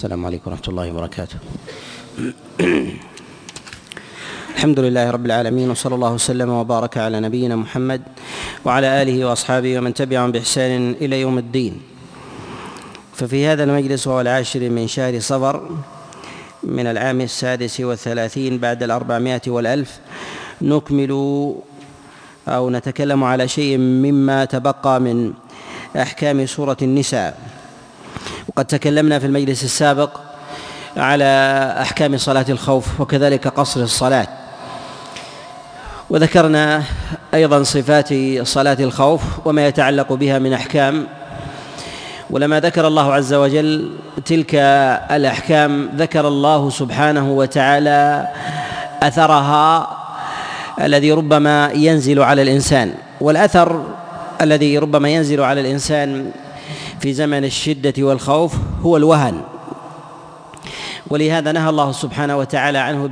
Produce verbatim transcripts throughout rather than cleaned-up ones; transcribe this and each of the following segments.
السلام عليكم ورحمة الله وبركاته. الحمد لله رب العالمين، وصلى الله وسلم وبارك على نبينا محمد وعلى آله وأصحابه ومن تبعهم بإحسان إلى يوم الدين. ففي هذا المجلس وهو العاشر من شهر صفر من العام السادس والثلاثين بعد الأربعمائة والألف نكمل أو نتكلم على شيء مما تبقى من أحكام سورة النساء. وقد تكلمنا في المجلس السابق على أحكام صلاة الخوف وكذلك قصر الصلاة، وذكرنا أيضا صفات صلاة الخوف وما يتعلق بها من أحكام. ولما ذكر الله عز وجل تلك الأحكام ذكر الله سبحانه وتعالى أثرها الذي ربما ينزل على الإنسان، والأثر الذي ربما ينزل على الإنسان في زمن الشدة والخوف هو الوهن، ولهذا نهى الله سبحانه وتعالى عنه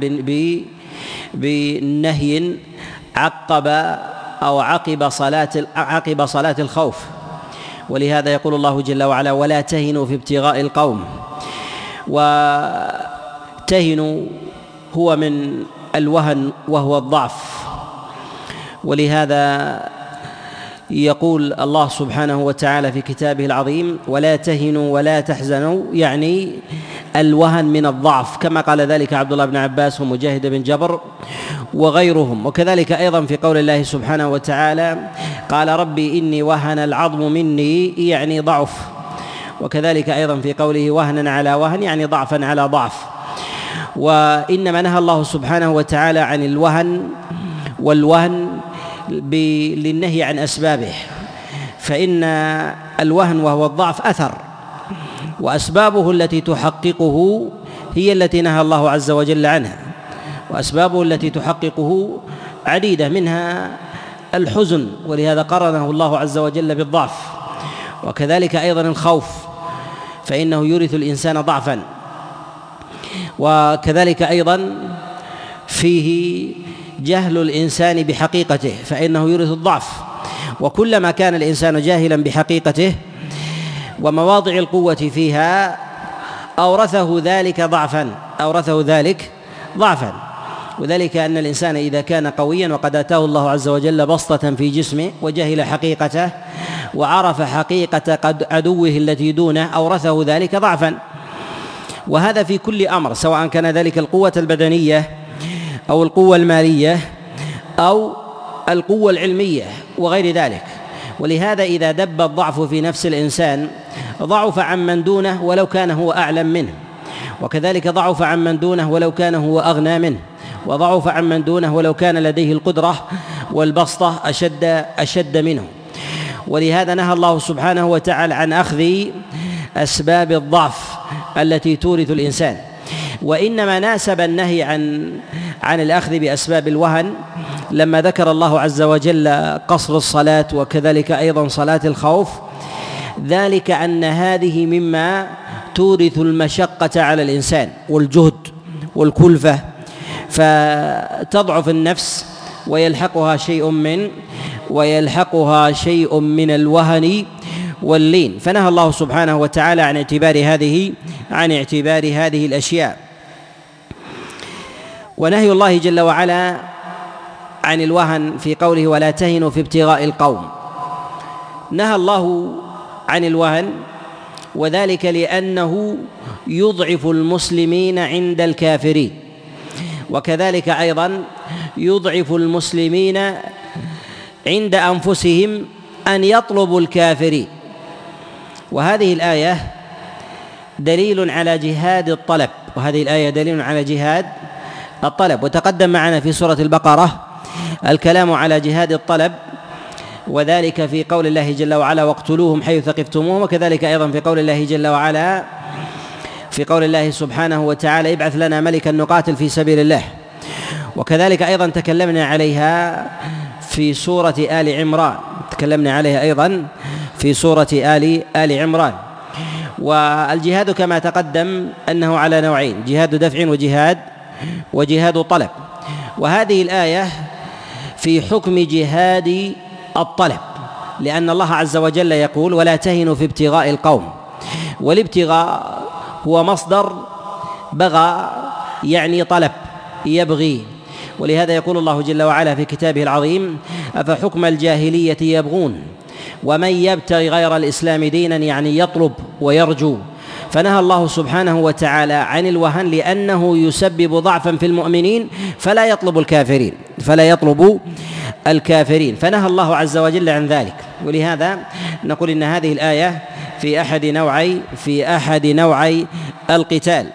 بنهي عقب أو عقب صلاة عقب صلاة الخوف. ولهذا يقول الله جل وعلا: ولا تهنوا في ابتغاء القوم. وتهنوا هو من الوهن وهو الضعف، ولهذا يقول الله سبحانه وتعالى في كتابه العظيم: ولا تهنوا ولا تحزنوا، يعني الوهن من الضعف، كما قال ذلك عبد الله بن عباس ومجاهد بن جبر وغيرهم. وكذلك أيضا في قول الله سبحانه وتعالى: قال ربي إني وهن العظم مني، يعني ضعف. وكذلك أيضا في قوله: وهنا على وهن، يعني ضعفا على ضعف. وإنما نهى الله سبحانه وتعالى عن الوهن والوهن للنهي عن أسبابه، فإن الوهن وهو الضعف أثر، وأسبابه التي تحققه هي التي نهى الله عز وجل عنها. وأسبابه التي تحققه عديدة، منها الحزن، ولهذا قرنه الله عز وجل بالضعف. وكذلك أيضا الخوف، فإنه يورث الإنسان ضعفا. وكذلك أيضا فيه جهل الإنسان بحقيقته، فإنه يورث الضعف. وكلما كان الإنسان جاهلا بحقيقته ومواضع القوة فيها أورثه ذلك ضعفا أورثه ذلك ضعفا وذلك أن الإنسان إذا كان قويا وقد آتاه الله عز وجل بسطة في جسمه وجهل حقيقته وعرف حقيقة عدوه التي دونه أورثه ذلك ضعفا. وهذا في كل أمر، سواء كان ذلك القوة البدنية أو القوة المالية أو القوة العلمية وغير ذلك. ولهذا إذا دب الضعف في نفس الإنسان ضعف عن من دونه ولو كان هو أعلم منه، وكذلك ضعف عن من دونه ولو كان هو أغنى منه، وضعف عن من دونه ولو كان لديه القدرة والبسطة أشد أشد منه. ولهذا نهى الله سبحانه وتعالى عن أخذ أسباب الضعف التي تورث الإنسان، وإنما ناسب النهي عن عن الأخذ بأسباب الوهن لما ذكر الله عز وجل قصر الصلاة وكذلك أيضا صلاة الخوف، ذلك أن هذه مما تورث المشقة على الإنسان والجهد والكلفة، فتضعف النفس ويلحقها شيء من ويلحقها شيء من الوهن واللين. فنهى الله سبحانه وتعالى عن اعتبار هذه عن اعتبار هذه الأشياء. ونهي الله جل وعلا عن الوهن في قوله: ولا تهنوا في ابتغاء القوم. نهى الله عن الوهن، وذلك لأنه يضعف المسلمين عند الكافرين، وكذلك أيضا يضعف المسلمين عند أنفسهم أن يطلبوا الكافرين. وهذه الآية دليل على جهاد الطلب، وهذه الآية دليل على جهاد الطلب. وتقدم معنا في سورة البقرة الكلام على جهاد الطلب، وذلك في قول الله جل وعلا: واقتلوهم حيث ثقفتموهم. وكذلك أيضا في قول الله جل وعلا في قول الله سبحانه وتعالى: ابعث لنا ملكا نقاتل في سبيل الله. وكذلك أيضا تكلمنا عليها في سورة آل عمران تكلمنا عليها أيضا في سورة آل آل عمران. والجهاد كما تقدم أنه على نوعين: جهاد دفع وجهاد وجهاد طلب. وهذه الآية في حكم جهاد الطلب، لأن الله عز وجل يقول: ولا تهنوا في ابتغاء القوم. والابتغاء هو مصدر بغى يعني طلب يبغي، ولهذا يقول الله جل وعلا في كتابه العظيم: أفحكم الجاهلية يبغون ومن يبتغي غير الإسلام دينا، يعني يطلب ويرجو. فنهى الله سبحانه وتعالى عن الوهن لأنه يسبب ضعفا في المؤمنين، فلا يطلب الكافرين فلا يطلب الكافرين فنهى الله عز وجل عن ذلك. ولهذا نقول إن هذه الآية في أحد نوعي في أحد نوعي القتال.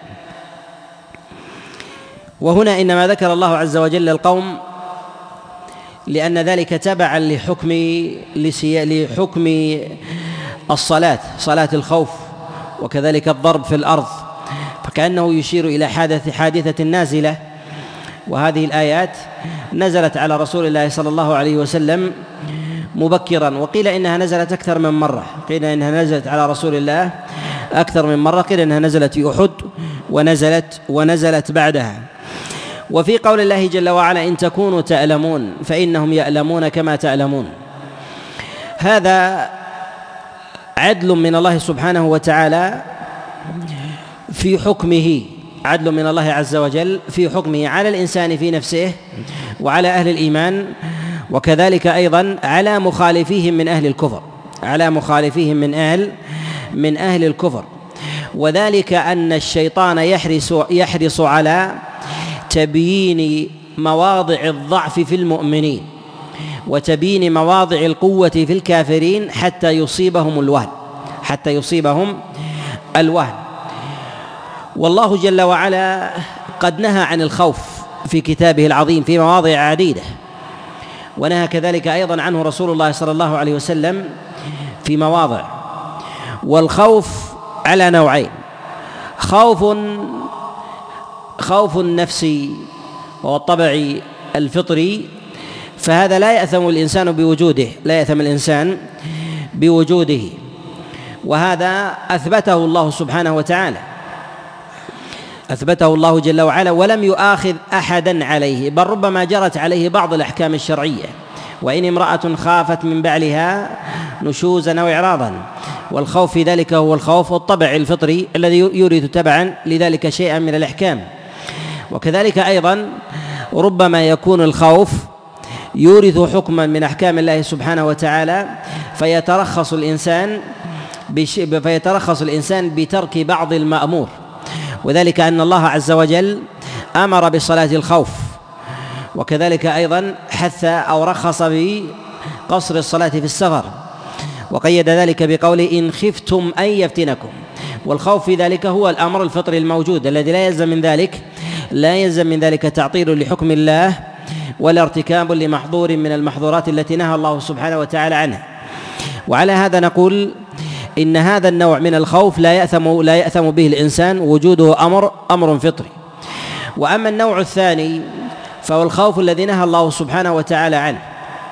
وهنا إنما ذكر الله عز وجل القوم لأن ذلك تبعا لحكم لحكم الصلاة، صلاة الخوف، وكذلك الضرب في الأرض، فكأنه يشير إلى حادث حادثة نازلة. وهذه الآيات نزلت على رسول الله صلى الله عليه وسلم مبكرا، وقيل إنها نزلت أكثر من مرة، قيل إنها نزلت على رسول الله أكثر من مرة، قيل إنها نزلت في أحد ونزلت ونزلت بعدها. وفي قول الله جل وعلا: إن تكونوا تألمون فإنهم يألمون كما تألمون، هذا عدل من الله سبحانه وتعالى في حكمه، عدل من الله عز وجل في حكمه على الإنسان في نفسه وعلى أهل الإيمان، وكذلك أيضا على مخالفيهم من أهل الكفر على مخالفيهم من أهل من أهل الكفر. وذلك أن الشيطان يحرص يحرص على تبيين مواضع الضعف في المؤمنين وتبيين مواضع القوة في الكافرين حتى يصيبهم الوهن حتى يصيبهم الوهن. والله جل وعلا قد نهى عن الخوف في كتابه العظيم في مواضع عديدة، ونهى كذلك أيضا عنه رسول الله صلى الله عليه وسلم في مواضع. والخوف على نوعين: خوف خوف النفسي وهو الطبع الفطري، فهذا لا يأثم الإنسان بوجوده لا يأثم الإنسان بوجوده وهذا أثبته الله سبحانه وتعالى أثبته الله جل وعلا، ولم يؤاخذ أحدا عليه، بل ربما جرت عليه بعض الأحكام الشرعية. وإن امرأة خافت من بعلها نشوزا أو إعراضا، والخوف في ذلك هو الخوف والطبع الفطري الذي يورث تبعا لذلك شيئا من الأحكام. وكذلك أيضا ربما يكون الخوف يورث حكما من أحكام الله سبحانه وتعالى، فيترخص الإنسان فيترخص الإنسان بترك بعض المأمور، وذلك أن الله عز وجل أمر بصلاة الخوف، وكذلك أيضا حث أو رخص بقصر الصلاة في السفر، وقيد ذلك بقوله: إن خفتم أن يفتنكم. والخوف في ذلك هو الأمر الفطري الموجود الذي لا يلزم من ذلك لا يلزم من ذلك تعطيل لحكم الله ولا ارتكاب لمحظور من المحظورات التي نهى الله سبحانه وتعالى عنها. وعلى هذا نقول إن هذا النوع من الخوف لا يأثم لا يأثم به الإنسان، وجوده أمر أمر فطري. وأما النوع الثاني فهو الخوف الذي نهى الله سبحانه وتعالى عنه،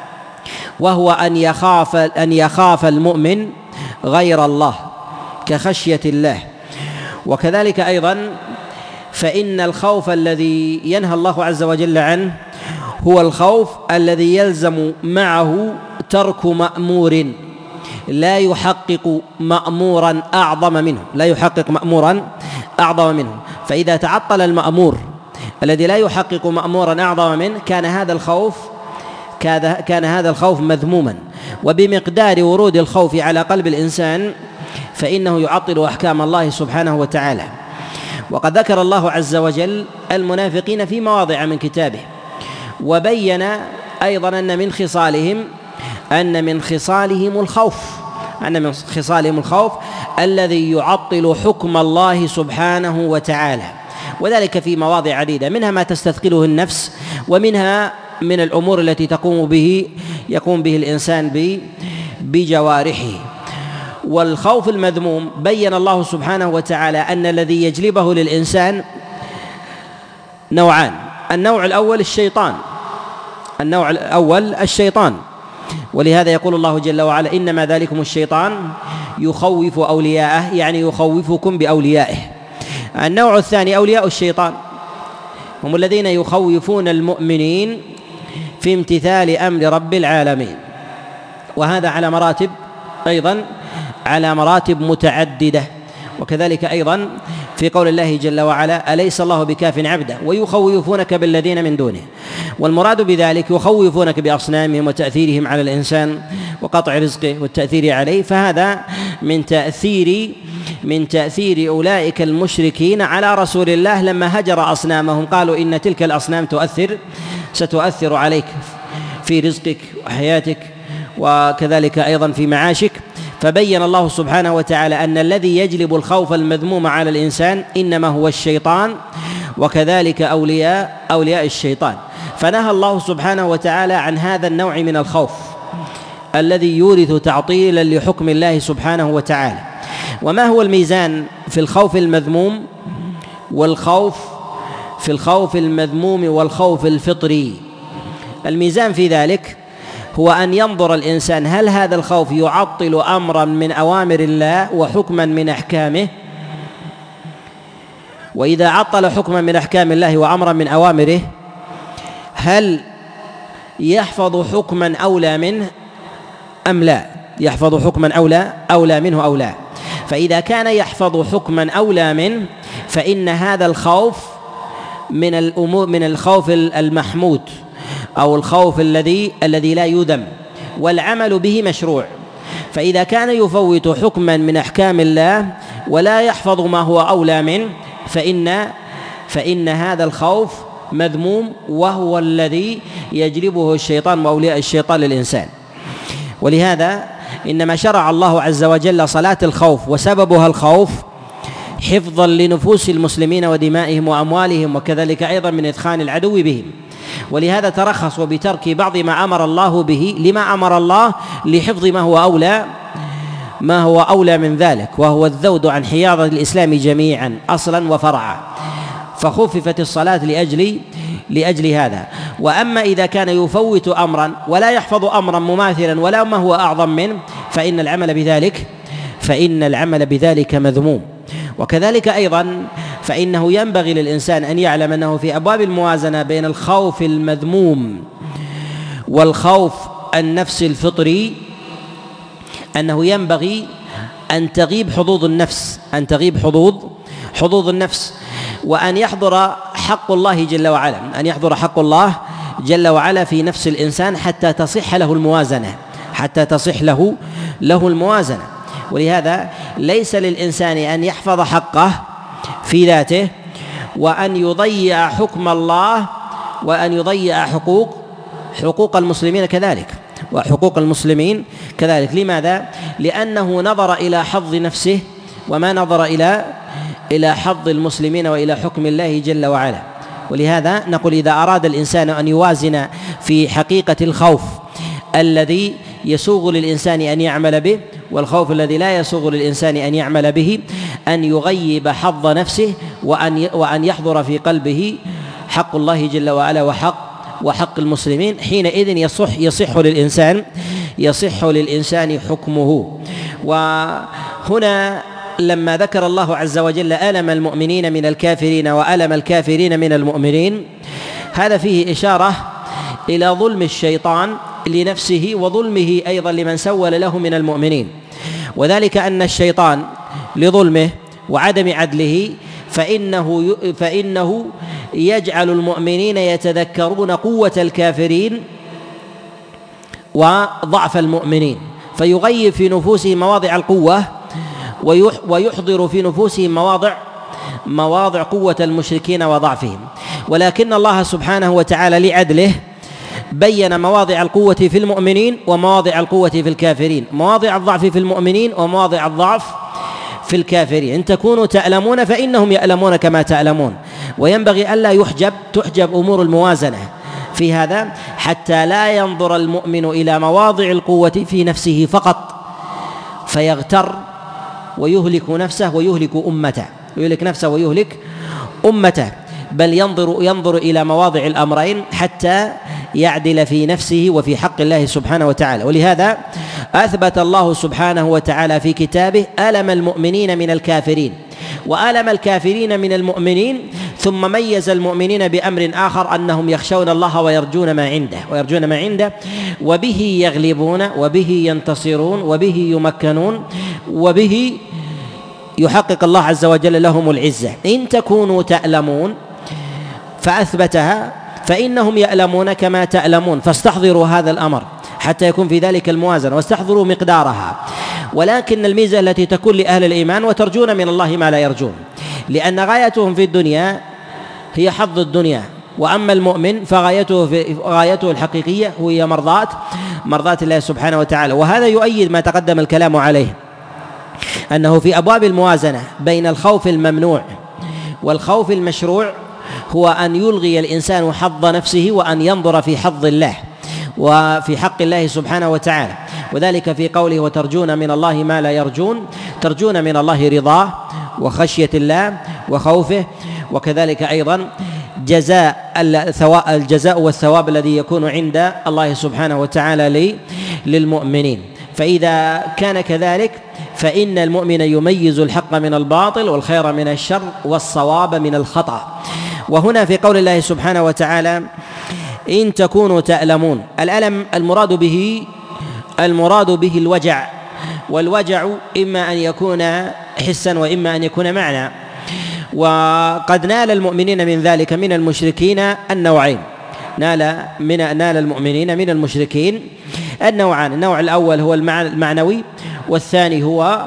وهو أن يخاف أن يخاف المؤمن غير الله كخشية الله. وكذلك أيضا فإن الخوف الذي ينهى الله عز وجل عنه هو الخوف الذي يلزم معه ترك مأمور لا يحقق مأمورا أعظم منه لا يحقق مأمورا أعظم منه فإذا تعطل المأمور الذي لا يحقق مأمورا أعظم منه كان هذا الخوف كان هذا الخوف مذموما. وبمقدار ورود الخوف على قلب الإنسان فإنه يعطل أحكام الله سبحانه وتعالى. وقد ذكر الله عز وجل المنافقين في مواضع من كتابه، وبين أيضا أن من خصالهم أن من خصالهم الخوف أن من خصالهم الخوف الذي يعطل حكم الله سبحانه وتعالى، وذلك في مواضع عديدة، منها ما تستثقله النفس، ومنها من الأمور التي تقوم به يقوم به الإنسان بجوارحه. والخوف المذموم بين الله سبحانه وتعالى أن الذي يجلبه للإنسان نوعان: النوع الأول الشيطان النوع الأول الشيطان ولهذا يقول الله جل وعلا: إنما ذلكم الشيطان يخوف أولياءه، يعني يخوفكم بأوليائه. النوع الثاني أولياء الشيطان هم الذين يخوفون المؤمنين في امتثال أمر رب العالمين، وهذا على مراتب أيضا على مراتب متعددة. وكذلك أيضا في قول الله جل وعلا: أليس الله بكاف عبده ويخوفونك بالذين من دونه. والمراد بذلك يخوفونك بأصنامهم وتأثيرهم على الإنسان وقطع رزقه والتأثير عليه، فهذا من تأثير من تأثير أولئك المشركين على رسول الله لما هجر أصنامهم. قالوا إن تلك الأصنام تؤثر ستؤثر عليك في رزقك وحياتك وكذلك أيضا في معاشك. فبين الله سبحانه وتعالى أن الذي يجلب الخوف المذموم على الإنسان إنما هو الشيطان، وكذلك أولياء أولياء الشيطان. فنهى الله سبحانه وتعالى عن هذا النوع من الخوف الذي يورث تعطيلا لحكم الله سبحانه وتعالى. وما هو الميزان في الخوف المذموم والخوف في الخوف المذموم والخوف الفطري؟ الميزان في ذلك هو أن ينظر الإنسان هل هذا الخوف يعطل أمرا من أوامر الله وحكما من أحكامه، وإذا عطل حكما من أحكام الله وأمرا من أوامره هل يحفظ حكما أولى منه أم لا، يحفظ حكما أولى أولى منه أو لا. فإذا كان يحفظ حكما أولى منه فإن هذا الخوف من الأمور من الخوف المحمود أو الخوف الذي الذي لا يذم والعمل به مشروع. فإذا كان يفوت حكما من أحكام الله ولا يحفظ ما هو أولى منه فإن فإن هذا الخوف مذموم، وهو الذي يجلبه الشيطان وأولياء الشيطان للإنسان. ولهذا إنما شرع الله عز وجل صلاة الخوف وسببها الخوف حفظا لنفوس المسلمين ودمائهم وأموالهم، وكذلك أيضا من إدخال العدو بهم. ولهذا ترخصوا بترك بعض ما أمر الله به لما أمر الله لحفظ ما هو أولى ما هو أولى من ذلك، وهو الذود عن حياضة الإسلام جميعا أصلا وفرعا، فخففت الصلاة لأجل لأجل هذا. وأما إذا كان يفوت أمرا ولا يحفظ أمرا مماثلا ولا ما هو أعظم منه فإن العمل بذلك فإن العمل بذلك مذموم. وكذلك أيضا فإنه ينبغي للإنسان أن يعلم أنه في أبواب الموازنة بين الخوف المذموم والخوف النفس الفطري أنه ينبغي أن تغيب حظوظ النفس أن تغيب حظوظ حظوظ النفس وأن يحضر حق الله جل وعلا أن يحضر حق الله جل وعلا في نفس الإنسان حتى تصح له الموازنة حتى تصح له له الموازنة. ولهذا ليس للإنسان أن يحفظ حقه في ذاته وأن يضيع حكم الله وأن يضيع حقوق حقوق المسلمين كذلك وحقوق المسلمين كذلك. لماذا؟ لأنه نظر إلى حظ نفسه وما نظر إلى إلى حظ المسلمين وإلى حكم الله جل وعلا. ولهذا نقول إذا أراد الإنسان أن يوازن في حقيقة الخوف الذي يسوغ للإنسان أن يعمل به والخوف الذي لا يسوغ للإنسان أن يعمل به، أن يغيب حظ نفسه وأن وأن يحضر في قلبه حق الله جل وعلا وحق وحق المسلمين. حينئذ يصح يصح للإنسان يصح للإنسان حكمه. وهنا لما ذكر الله عز وجل ألم المؤمنين من الكافرين وألم الكافرين من المؤمنين، هذا فيه إشارة إلى ظلم الشيطان لنفسه وظلمه أيضا لمن سول له من المؤمنين، وذلك أن الشيطان لظلمه وعدم عدله فإنه فإنه يجعل المؤمنين يتذكرون قوة الكافرين وضعف المؤمنين، فيغيب في نفوسهم مواضع القوة ويحضر في نفوسهم مواضع مواضع قوة المشركين وضعفهم. ولكن الله سبحانه وتعالى لعدله بين مواضع القوة في المؤمنين ومواضع القوة في الكافرين، مواضع الضعف في المؤمنين ومواضع الضعف في الكافرين. إن تكونوا تألمون فإنهم يألمون كما تألمون. وينبغي ألا يحجب تحجب أمور الموازنة في هذا حتى لا ينظر المؤمن إلى مواضع القوة في نفسه فقط فيغتر ويهلك نفسه ويهلك أمته ويهلك نفسه ويهلك أمته، بل ينظر ينظر إلى مواضع الأمرين حتى يعدل في نفسه وفي حق الله سبحانه وتعالى. ولهذا أثبت الله سبحانه وتعالى في كتابه ألم المؤمنين من الكافرين وألم الكافرين من المؤمنين، ثم ميز المؤمنين بأمر آخر أنهم يخشون الله ويرجون ما عنده ويرجون ما عنده وبه يغلبون وبه ينتصرون وبه يمكنون وبه يحقق الله عز وجل لهم العزة. إن تكونوا تألمون فأثبتها فإنهم يألمون كما تألمون، فاستحضروا هذا الأمر حتى يكون في ذلك الموازنة واستحضروا مقدارها. ولكن الميزة التي تكون لأهل الإيمان وترجون من الله ما لا يرجون، لأن غايتهم في الدنيا هي حظ الدنيا، وأما المؤمن فغايته في غايته الحقيقية هي مرضاة مرضاة الله سبحانه وتعالى. وهذا يؤيد ما تقدم الكلام عليه، أنه في أبواب الموازنة بين الخوف الممنوع والخوف المشروع هو أن يلغي الإنسان حظ نفسه وأن ينظر في حظ الله وفي حق الله سبحانه وتعالى. وذلك في قوله وترجون من الله ما لا يرجون، ترجون من الله رضاه وخشية الله وخوفه، وكذلك أيضا جزاء الجزاء والثواب الذي يكون عند الله سبحانه وتعالى للمؤمنين. فإذا كان كذلك فإن المؤمن يميز الحق من الباطل والخير من الشر والصواب من الخطأ. وهنا في قول الله سبحانه وتعالى إن تكونوا تألمون، الألم المراد به المراد به الوجع، والوجع إما أن يكون حسا وإما أن يكون معنى. وقد نال المؤمنين من ذلك من المشركين النوعين، نال من نال المؤمنين من المشركين النوعان. النوع الأول هو المعنوي، والثاني هو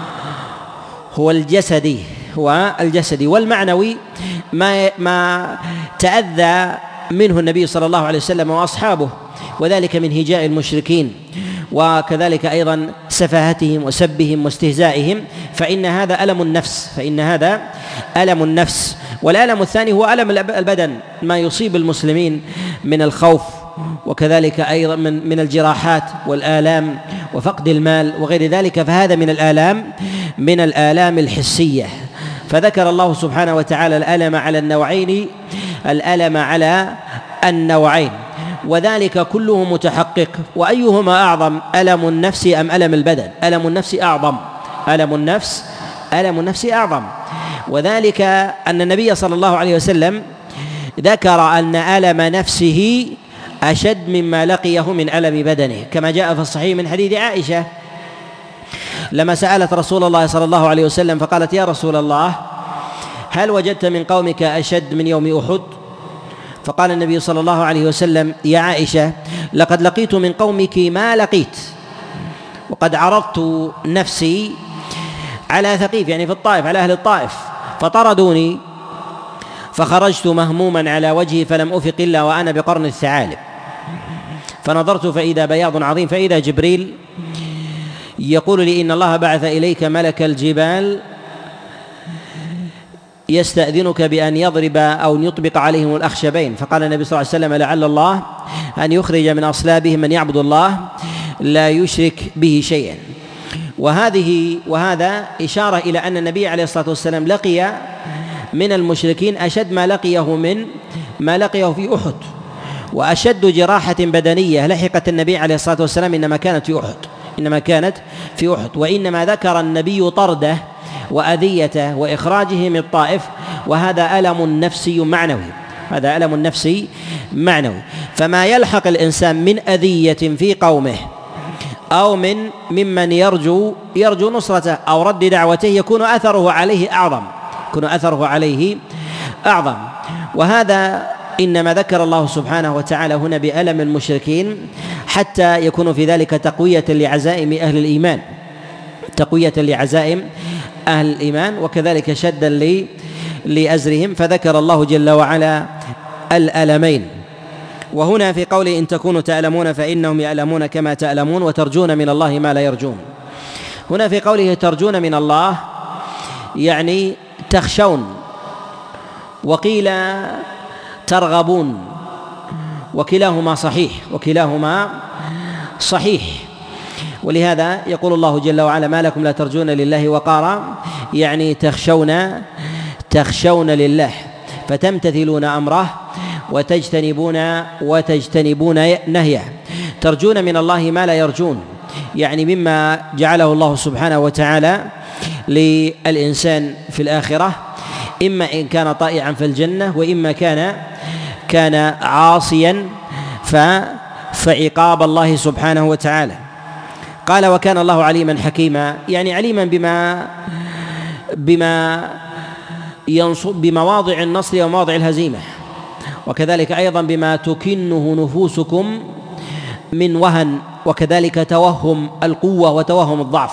هو الجسدي هو الجسدي. والمعنوي ما ما تأذى منه النبي صلى الله عليه وسلم وأصحابه، وذلك من هجاء المشركين، وكذلك أيضا سفاهتهم وسبهم واستهزائهم، فإن هذا ألم النفس فإن هذا ألم النفس. والألم الثاني هو ألم البدن، ما يصيب المسلمين من الخوف، وكذلك أيضا من من الجراحات والآلام وفقد المال وغير ذلك، فهذا من الآلام من الآلام الحسية. فذكر الله سبحانه وتعالى الألم على النوعين الألم على النوعين وذلك كله متحقق. وأيهما أعظم، ألم النفس أم ألم البدن؟ ألم النفس أعظم ألم النفس ألم النفس أعظم. وذلك أن النبي صلى الله عليه وسلم ذكر أن ألم نفسه أشد مما لقيه من ألم بدنه، كما جاء في الصحيح من حديث عائشة لما سألت رسول الله صلى الله عليه وسلم فقالت يا رسول الله هل وجدت من قومك أشد من يوم أحد؟ فقال النبي صلى الله عليه وسلم يا عائشة لقد لقيت من قومك ما لقيت، وقد عرضت نفسي على ثقيف، يعني في الطائف، على أهل الطائف، فطردوني فخرجت مهموما على وجهي فلم أفق إلا وأنا بقرن الثعالب، فنظرت فإذا بياض عظيم، فإذا جبريل يقول لي إن الله بعث إليك ملك الجبال يستأذنك بأن يضرب أو يطبق عليهم الأخشبين. فقال النبي صلى الله عليه وسلم لعل الله أن يخرج من أصلابهم من يعبد الله لا يشرك به شيئا. وهذه وهذا إشارة إلى أن النبي عليه الصلاة والسلام لقي من المشركين أشد ما لقيه من ما لقيه في أحد. وأشد جراحة بدنية لحقت النبي عليه الصلاة والسلام إنما كانت في أحد إنما كانت في أحد وإنما ذكر النبي طرده وأذيته وإخراجه من الطائف، وهذا ألم نفسي معنوي هذا ألم نفسي معنوي. فما يلحق الإنسان من أذية في قومه أو من ممن يرجو يرجو نصرته أو رد دعوته يكون أثره عليه أعظم يكون أثره عليه أعظم. وهذا إنما ذكر الله سبحانه وتعالى هنا بألم المشركين حتى يكون في ذلك تقوية لعزائم أهل الإيمان تقوية لعزائم أهل الإيمان وكذلك شدا لأزرهم، فذكر الله جل وعلا الألمين. وهنا في قوله إن تكونوا تألمون فإنهم يألمون كما تألمون وترجون من الله ما لا يرجون، هنا في قوله ترجون من الله يعني تخشون، وقيل ترغبون، وكلاهما صحيح وكلاهما صحيح. ولهذا يقول الله جل وعلا ما لكم لا ترجون لله وقارا، يعني تخشون تخشون لله فتمتثلون أمره وتجتنبون وتجتنبون نهيه. ترجون من الله ما لا يرجون، يعني مما جعله الله سبحانه وتعالى للإنسان في الآخرة، إما إن كان طائعا في الجنة وإما كان كان عاصيا فعقاب الله سبحانه وتعالى. قال وكان الله عليما حكيما، يعني عليما بما بما بمواضع النصر ومواضع الهزيمة، وكذلك أيضا بما تكنه نفوسكم من وهن، وكذلك توهم القوة وتوهم الضعف.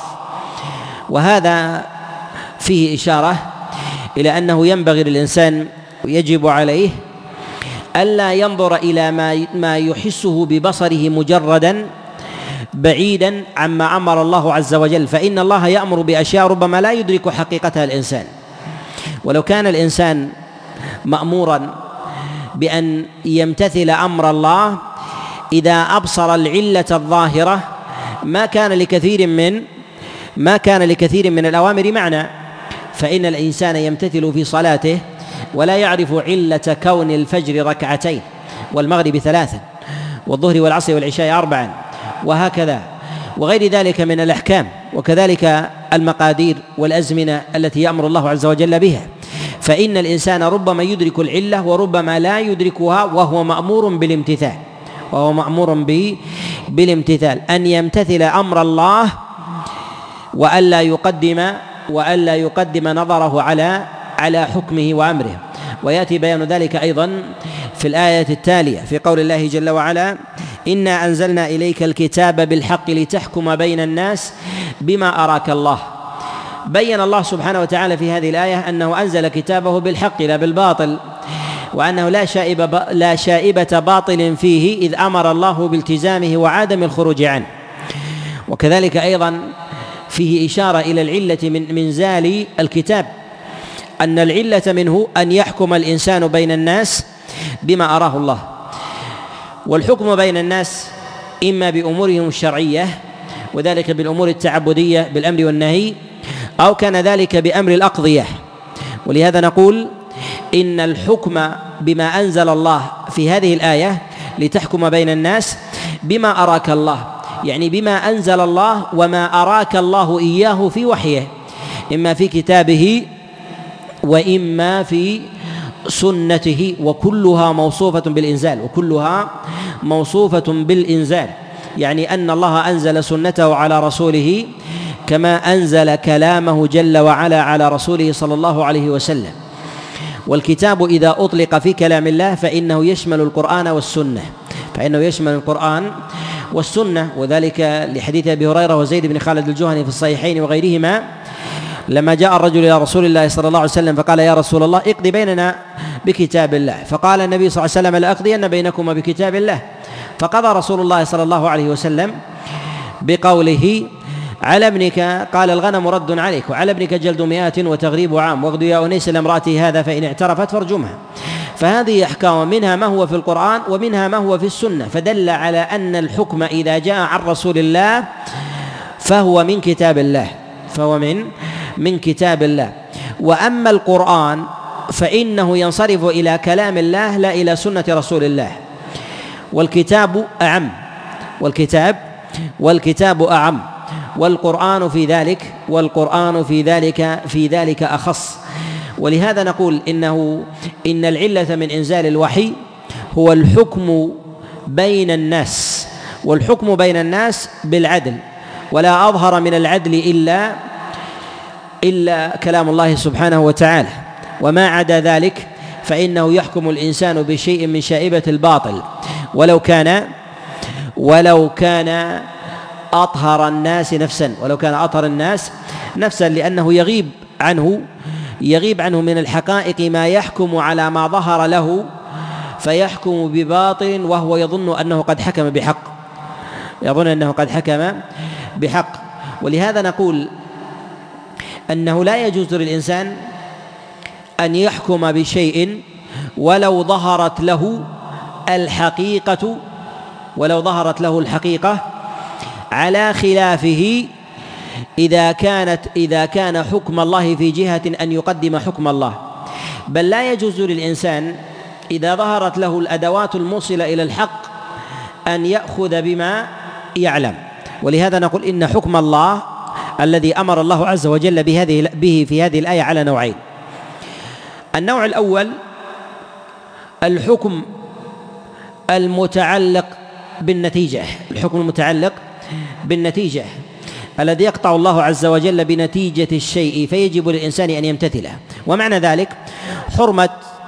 وهذا فيه إشارة إلى أنه ينبغي للإنسان ويجب عليه ألا ينظر إلى ما ما يحسه ببصره مجردا بعيدا عما أمر الله عز وجل، فإن الله يأمر بأشياء ربما لا يدرك حقيقتها الإنسان. ولو كان الإنسان مأمورا بأن يمتثل أمر الله إذا أبصر العلة الظاهرة ما كان لكثير من ما كان لكثير من الأوامر معنى. فإن الإنسان يمتثل في صلاته ولا يعرف علة كون الفجر ركعتين والمغرب ثلاثا والظهر والعصر والعشاء أربعا وهكذا وغير ذلك من الأحكام، وكذلك المقادير والأزمنة التي يأمر الله عز وجل بها. فإن الإنسان ربما يدرك العلة وربما لا يدركها وهو مأمور بالامتثال وهو مأمور بالامتثال أن يمتثل أمر الله وألا يقدم وألا يقدم نظره على على حكمه وأمره. ويأتي بيان ذلك أيضا في الآية التالية في قول الله جل وعلا: إنا أنزلنا إليك الكتاب بالحق لتحكم بين الناس بما أراك الله. بين الله سبحانه وتعالى في هذه الآية أنه أنزل كتابه بالحق لا بالباطل، وأنه لا شائبة لا شائبة باطل فيه، إذ أمر الله بالتزامه وعدم الخروج عنه. وكذلك أيضا فيه إشارة إلى العلة من منزال الكتاب، أن العلة منه أن يحكم الإنسان بين الناس بما أراه الله. والحكم بين الناس إما بأمورهم الشرعية وذلك بالأمور التعبدية بالأمر والنهي، أو كان ذلك بأمر الأقضية. ولهذا نقول إن الحكم بما أنزل الله في هذه الآية لتحكم بين الناس بما أراك الله، يعني بما أنزل الله وما أراك الله إياه في وحيه، إما في كتابه وإما في سنته، وكلها موصوفة بالإنزال وكلها موصوفة بالإنزال يعني أن الله أنزل سنته على رسوله كما أنزل كلامه جل وعلا على رسوله صلى الله عليه وسلم. والكتاب إذا أطلق في كلام الله فإنه يشمل القرآن والسنة فإنه يشمل القرآن والسنة وذلك لحديث أبي هريرة وزيد بن خالد الجهني في الصحيحين وغيرهما لما جاء الرجل إلى رسول الله صلى الله عليه وسلم فقال: يا رسول الله اقض بيننا بكتاب الله. فقال النبي صلى الله عليه وسلم: لأقضين بينكما بكتاب الله. فقضى رسول الله صلى الله عليه وسلم بقوله: على ابنك قال الغنم رد عليك، وعلى ابنك جلد مئات وتغريب عام، واغد يا أنيس لامرأته هذا فإن اعترفت فارجمها. فهذه أحكام منها ما هو في القرآن ومنها ما هو في السنة، فدل على أن الحكم إذا جاء عن رسول الله فهو من كتاب الله فهو من من كتاب الله. وأما القرآن فإنه ينصرف إلى كلام الله لا إلى سنة رسول الله. والكتاب أعم والكتاب والكتاب أعم والقرآن في ذلك والقرآن في ذلك في ذلك أخص. ولهذا نقول إنه إن العلة من إنزال الوحي هو الحكم بين الناس، والحكم بين الناس بالعدل، ولا أظهر من العدل إلا إلا كلام الله سبحانه وتعالى. وما عدا ذلك فإنه يحكم الإنسان بشيء من شائبة الباطل ولو كان ولو كان أطهر الناس نفسا ولو كان أطهر الناس نفسا لأنه يغيب عنه يغيب عنه من الحقائق ما يحكم على ما ظهر له فيحكم بباطل وهو يظن أنه قد حكم بحق يظن أنه قد حكم بحق. ولهذا نقول أنه لا يجوز للإنسان أن يحكم بشيء ولو ظهرت له الحقيقة ولو ظهرت له الحقيقة على خلافه إذا كانت إذا كان حكم الله في جهة أن يقدم حكم الله. بل لا يجوز للإنسان إذا ظهرت له الأدوات الموصلة إلى الحق أن يأخذ بما يعلم. ولهذا نقول إن حكم الله الذي أمر الله عز وجل بهذه به في هذه الآية على نوعين. النوع الأول الحكم المتعلق بالنتيجة الحكم المتعلق بالنتيجة الذي يقطع الله عز وجل بنتيجة الشيء فيجب للإنسان أن يمتثله. ومعنى ذلك حرمة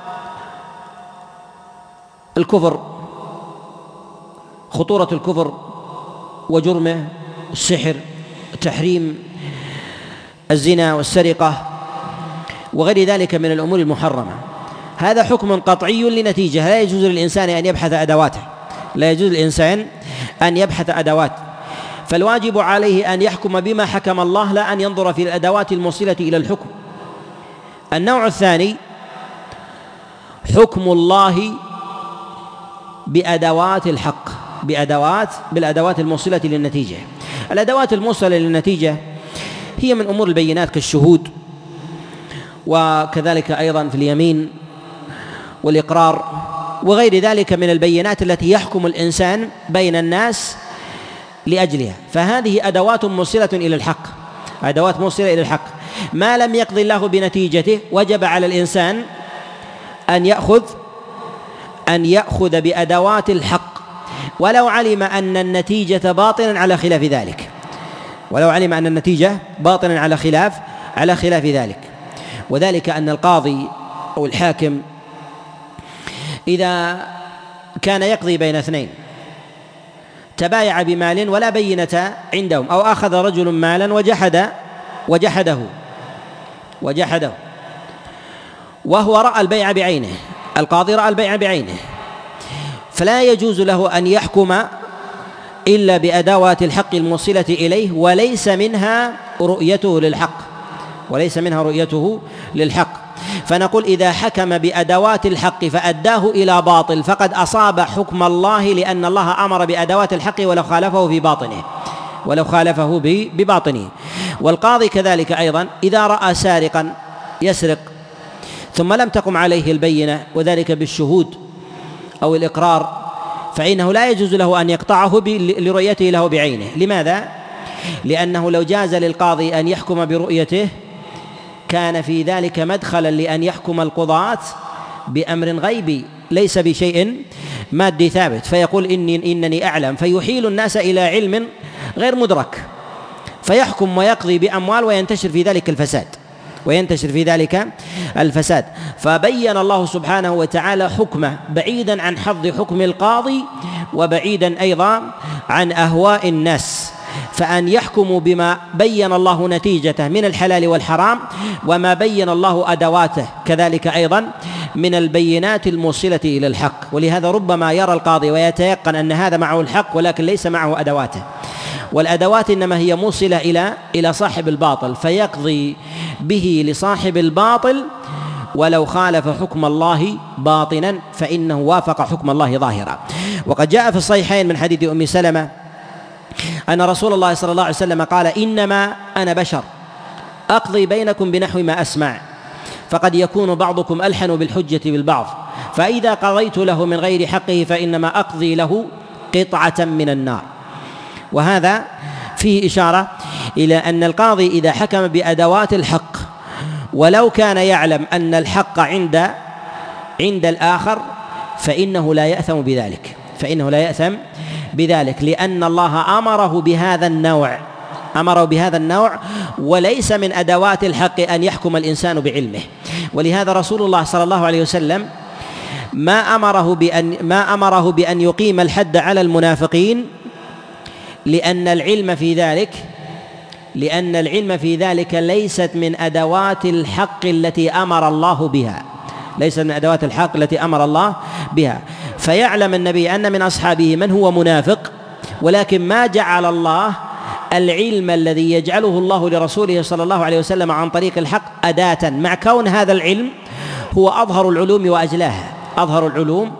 الكفر، خطورة الكفر وجرمه، السحر، تحريم الزنا والسرقة وغير ذلك من الأمور المحرمة، هذا حكم قطعي لنتيجة، لا يجوز للإنسان أن يبحث أدواته، لا يجوز للإنسان أن يبحث أدوات، فالواجب عليه أن يحكم بما حكم الله لا أن ينظر في الأدوات الموصلة إلى الحكم. النوع الثاني حكم الله بأدوات الحق، بأدوات بالأدوات الموصلة للنتيجة. الأدوات الموصلة للنتيجة هي من أمور البينات كالشهود، وكذلك أيضا في اليمين والإقرار وغير ذلك من البينات التي يحكم الإنسان بين الناس لأجلها، فهذه أدوات موصلة إلى الحق، أدوات موصلة إلى الحق. ما لم يقضي الله بنتيجته وجب على الإنسان أن يأخذ أن يأخذ بأدوات الحق، ولو علم أن النتيجة باطلا على خلاف ذلك، ولو علم أن النتيجة باطلا على خلاف على خلاف ذلك. وذلك أن القاضي أو الحاكم إذا كان يقضي بين اثنين تبايع بمال ولا بينة عندهم، أو أخذ رجل مالا وجحد وجحده وجحده وهو رأى البيع بعينه، القاضي رأى البيع بعينه، فلا يجوز له أن يحكم إلا بأدوات الحق الموصلة إليه، وليس منها رؤيته للحق، وليس منها رؤيته للحق. فنقول إذا حكم بأدوات الحق فأداه إلى باطل فقد أصاب حكم الله، لأن الله أمر بأدوات الحق ولو خالفه في باطنه ولو خالفه بباطنه. والقاضي كذلك أيضا إذا رأى سارقا يسرق ثم لم تقم عليه البينة وذلك بالشهود أو الإقرار، فإنه لا يجوز له أن يقطعه لرؤيته له بعينه. لماذا؟ لأنه لو جاز للقاضي أن يحكم برؤيته كان في ذلك مدخلا لأن يحكم القضاة بأمر غيبي ليس بشيء مادي ثابت، فيقول إني إنني أعلم، فيحيل الناس إلى علم غير مدرك، فيحكم ويقضي بأموال وينتشر في ذلك الفساد وينتشر في ذلك الفساد. فبين الله سبحانه وتعالى حكمه بعيدا عن حظ حكم القاضي وبعيدا أيضا عن أهواء الناس، فأن يحكموا بما بين الله نتيجته من الحلال والحرام وما بين الله أدواته كذلك أيضا من البينات الموصلة إلى الحق. ولهذا ربما يرى القاضي ويتيقن أن هذا معه الحق ولكن ليس معه أدواته، والأدوات إنما هي موصلة إلى إلى صاحب الباطل، فيقضي به لصاحب الباطل ولو خالف حكم الله باطنا فإنه وافق حكم الله ظاهرا. وقد جاء في الصحيحين من حديث أم سلمة أن رسول الله صلى الله عليه وسلم قال: إنما أنا بشر أقضي بينكم بنحو ما أسمع، فقد يكون بعضكم ألحن بالحجة بالبعض، فإذا قضيت له من غير حقه فإنما أقضي له قطعة من النار. وهذا فيه إشارة إلى أن القاضي إذا حكم بأدوات الحق ولو كان يعلم أن الحق عند عند الآخر فإنه لا يأثم بذلك فإنه لا يأثم بذلك لأن الله أمره بهذا النوع أمره بهذا النوع وليس من أدوات الحق أن يحكم الإنسان بعلمه. ولهذا رسول الله صلى الله عليه وسلم ما أمره بأن ما أمره بأن يقيم الحد على المنافقين لأن العلم في ذلك لأن العلم في ذلك ليست من أدوات الحق التي أمر الله بها ليست من أدوات الحق التي أمر الله بها. فيعلم النبي أن من أصحابه من هو منافق، ولكن ما جعل الله العلم الذي يجعله الله لرسوله صلى الله عليه وسلم عن طريق الحق أداة، مع كون هذا العلم هو أظهر العلوم وأجلاها أظهر العلوم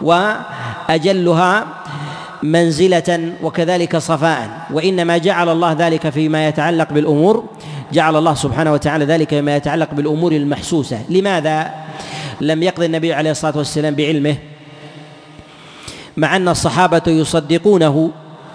وأجلها منزلة وكذلك صفاء، وإنما جعل الله ذلك فيما يتعلق بالأمور جعل الله سبحانه وتعالى ذلك فيما يتعلق بالأمور المحسوسة. لماذا لم يقضي النبي عليه الصلاة والسلام بعلمه مع أن الصحابة يصدقونه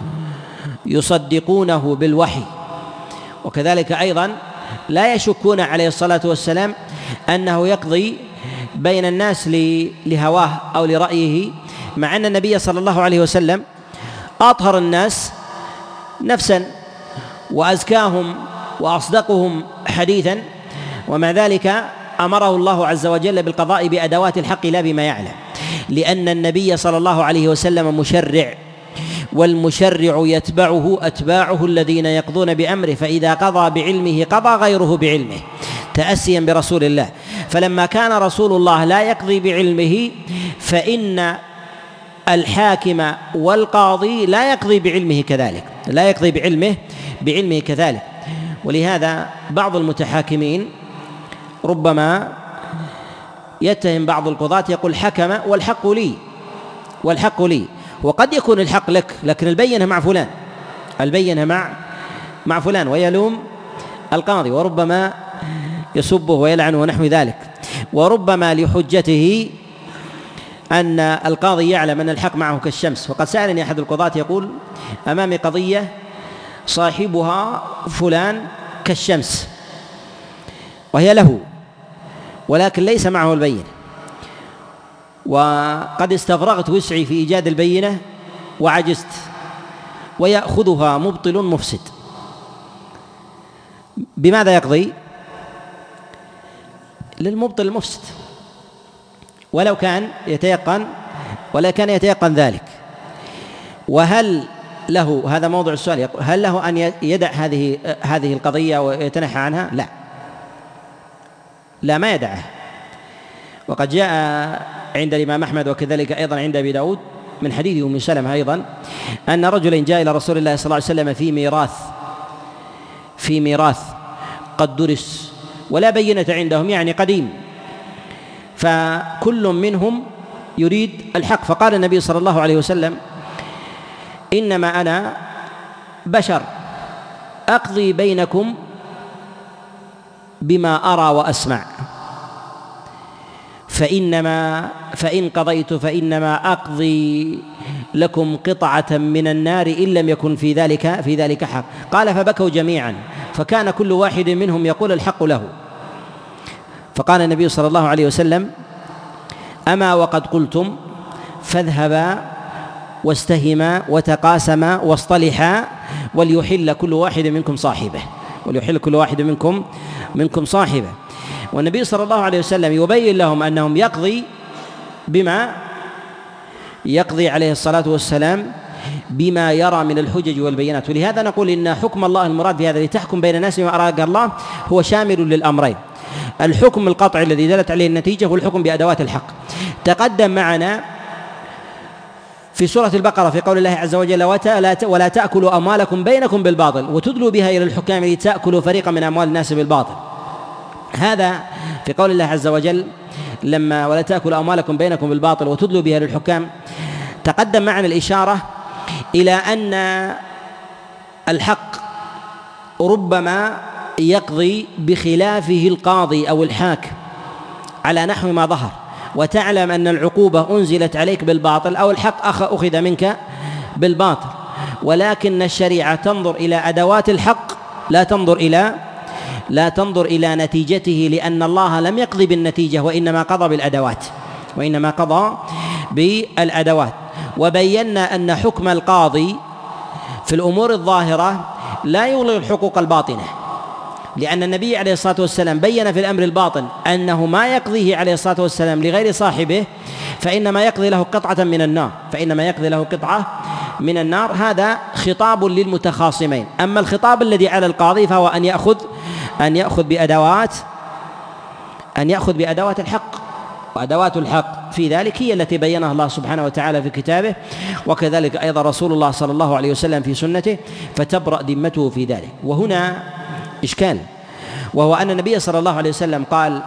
يصدقونه بالوحي، وكذلك أيضا لا يشكون عليه الصلاة والسلام أنه يقضي بين الناس لهواه أو لرأيه، مع أن النبي صلى الله عليه وسلم أطهر الناس نفسا وأزكاهم وأصدقهم حديثا، ومع ذلك أمره الله عز وجل بالقضاء بأدوات الحق لا بما يعلم، لأن النبي صلى الله عليه وسلم مشرع، والمشرع يتبعه أتباعه الذين يقضون بأمره، فإذا قضى بعلمه قضى غيره بعلمه تأسيا برسول الله. فلما كان رسول الله لا يقضي بعلمه، فإن الحاكم والقاضي لا يقضي بعلمه كذلك، لا يقضي بعلمه بعلمه كذلك. ولهذا بعض المتحاكمين ربما يتهم بعض القضاة يقول حكم والحق لي والحق لي، وقد يكون الحق لك لكن البينة مع فلان، البينة مع مع فلان، ويلوم القاضي، وربما يسبه ويلعنه ونحو ذلك. وربما لحجته أن القاضي يعلم أن الحق معه كالشمس. وقد سألني أحد القضاة يقول أمامي قضية صاحبها فلان كالشمس وهي له، ولكن ليس معه البينة، وقد استفرغت وسعي في إيجاد البينة وعجزت، ويأخذها مبطل مفسد. بماذا يقضي؟ للمبطل المفسد، ولو كان يتيقن ولا كان يتيقن ذلك. وهل له، هذا موضوع السؤال، هل له أن يدع هذه هذه القضية ويتنحى عنها؟ لا لا ما يدعه. وقد جاء عند الإمام أحمد وكذلك أيضا عند أبي داود من حديث أم سلمة أيضا أن رجلا جاء إلى رسول الله صلى الله عليه وسلم في ميراث في ميراث قد درس ولا بينة عندهم، يعني قديم، فكل منهم يريد الحق. فقال النبي صلى الله عليه وسلم إنما أنا بشر أقضي بينكم بما أرى وأسمع، فإنما فإن قضيت فإنما أقضي لكم قطعة من النار إن لم يكن في ذلك في ذلك حق. قال فبكوا جميعا، فكان كل واحد منهم يقول الحق له. فقال النبي صلى الله عليه وسلم أما وقد قلتم فاذهبا واستهما وتقاسما واصطلحا وليحل كل واحد منكم صاحبه وليحل كل واحد منكم منكم صاحبه. والنبي صلى الله عليه وسلم يبين لهم أنهم يقضي بما يقضي عليه الصلاة والسلام بما يرى من الحجج والبينات. ولهذا نقول إن حكم الله المراد بهذا لتحكم بين الناس بما أراك الله هو شامل للأمرين: الحكم القطعي الذي دلت عليه النتيجة، والحكم بأدوات الحق. تقدم معنا في سورة البقرة في قول الله عز وجل ولا تأكلوا أموالكم بينكم بالباطل وتدلوا بها إلى الحكام لتأكلوا فريقا من أموال الناس بالباطل. هذا في قول الله عز وجل لما ولا تأكلوا أموالكم بينكم بالباطل وتدلوا بها للحكام. تقدم معنا الإشارة إلى أن الحق ربما يقضي بخلافه القاضي أو الحاكم على نحو ما ظهر، وتعلم أن العقوبة أنزلت عليك بالباطل أو الحق أخذ منك بالباطل، ولكن الشريعة تنظر إلى أدوات الحق لا تنظر إلى لا تنظر إلى نتيجته، لأن الله لم يقضي بالنتيجة وإنما قضى بالأدوات وإنما قضى بالأدوات. وبينا أن حكم القاضي في الأمور الظاهرة لا يلغي الحقوق الباطنة، لأن النبي عليه الصلاة والسلام بين في الأمر الباطن أنه ما يقضيه عليه الصلاة والسلام لغير صاحبه فإنما يقضي له قطعة من النار فإنما يقضي له قطعة من النار. هذا خطاب للمتخاصمين. أما الخطاب الذي على القاضي فهو أن يأخذ أن يأخذ بأدوات أن يأخذ بأدوات الحق، وأدوات الحق في ذلك هي التي بينها الله سبحانه وتعالى في كتابه، وكذلك أيضا رسول الله صلى الله عليه وسلم في سنته، فتبرأ ذمته في ذلك. وهنا إشكال، وهو أن النبي صلى الله عليه وسلم قال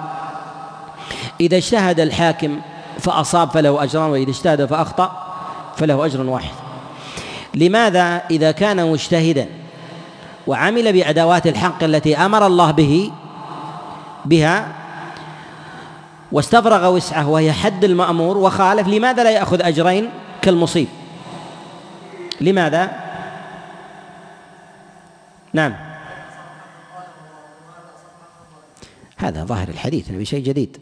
إذا اجتهد الحاكم فأصاب فله أجران، وإذا اجتهد فأخطأ فله أجر واحد. لماذا إذا كان مجتهدا وعمل بأدوات الحق التي أمر الله به بها واستفرغ وسعه وهي حد المأمور وخالف، لماذا لا يأخذ أجرين كالمصيب؟ لماذا؟ نعم، هذا ظاهر الحديث نبي شيء جديد.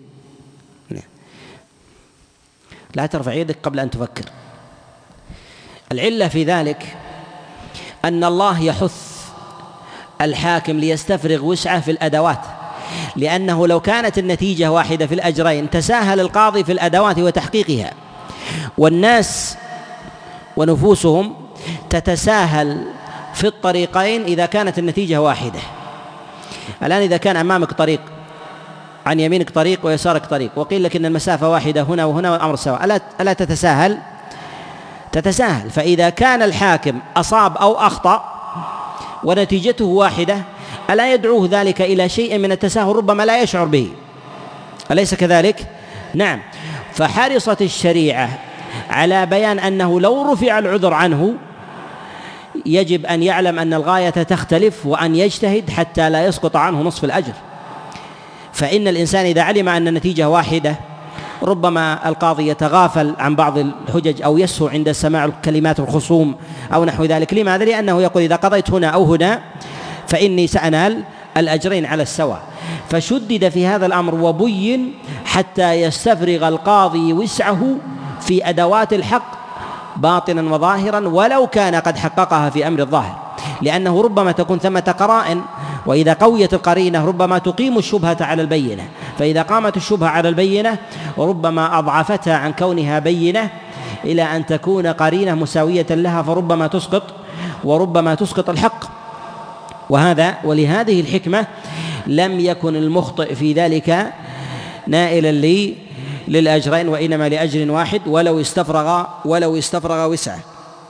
لا ترفع يدك قبل أن تفكر. العلة في ذلك أن الله يحث الحاكم ليستفرغ وسعه في الأدوات، لأنه لو كانت النتيجة واحدة في الأجرين تساهل القاضي في الأدوات وتحقيقها، والناس ونفوسهم تتساهل في الطريقين إذا كانت النتيجة واحدة. الآن إذا كان أمامك طريق، عن يمينك طريق ويسارك طريق، وقيل لك إن المسافة واحدة هنا وهنا والأمر سواء، ألا ألا تتساهل؟ تتساهل. فإذا كان الحاكم أصاب أو أخطأ ونتيجته واحدة ألا يدعوه ذلك إلى شيء من التساهل ربما لا يشعر به، أليس كذلك؟ نعم. فحرصت الشريعة على بيان أنه لو رفع العذر عنه يجب أن يعلم أن الغاية تختلف، وأن يجتهد حتى لا يسقط عنه نصف الأجر. فإن الإنسان إذا علم أن النتيجة واحدة ربما القاضي يتغافل عن بعض الحجج أو يسهو عند سماع كلمات الخصوم أو نحو ذلك. لماذا؟ لأنه يقول إذا قضيت هنا أو هنا فإني سأنال الأجرين على السواء. فشدد في هذا الأمر وبين حتى يستفرغ القاضي وسعه في أدوات الحق باطنا وظاهرا، ولو كان قد حققها في أمر الظاهر، لأنه ربما تكون ثمة قرائن، وإذا قويت القرينة ربما تقيم الشبهة على البينة، فإذا قامت الشبهة على البينة ربما أضعفتها عن كونها بينة إلى أن تكون قرينة مساوية لها، فربما تسقط وربما تسقط الحق. وهذا ولهذه الحكمة لم يكن المخطئ في ذلك نائلا لي للأجرين، وإنما لأجر واحد ولو استفرغ ولو استفرغ وسعه.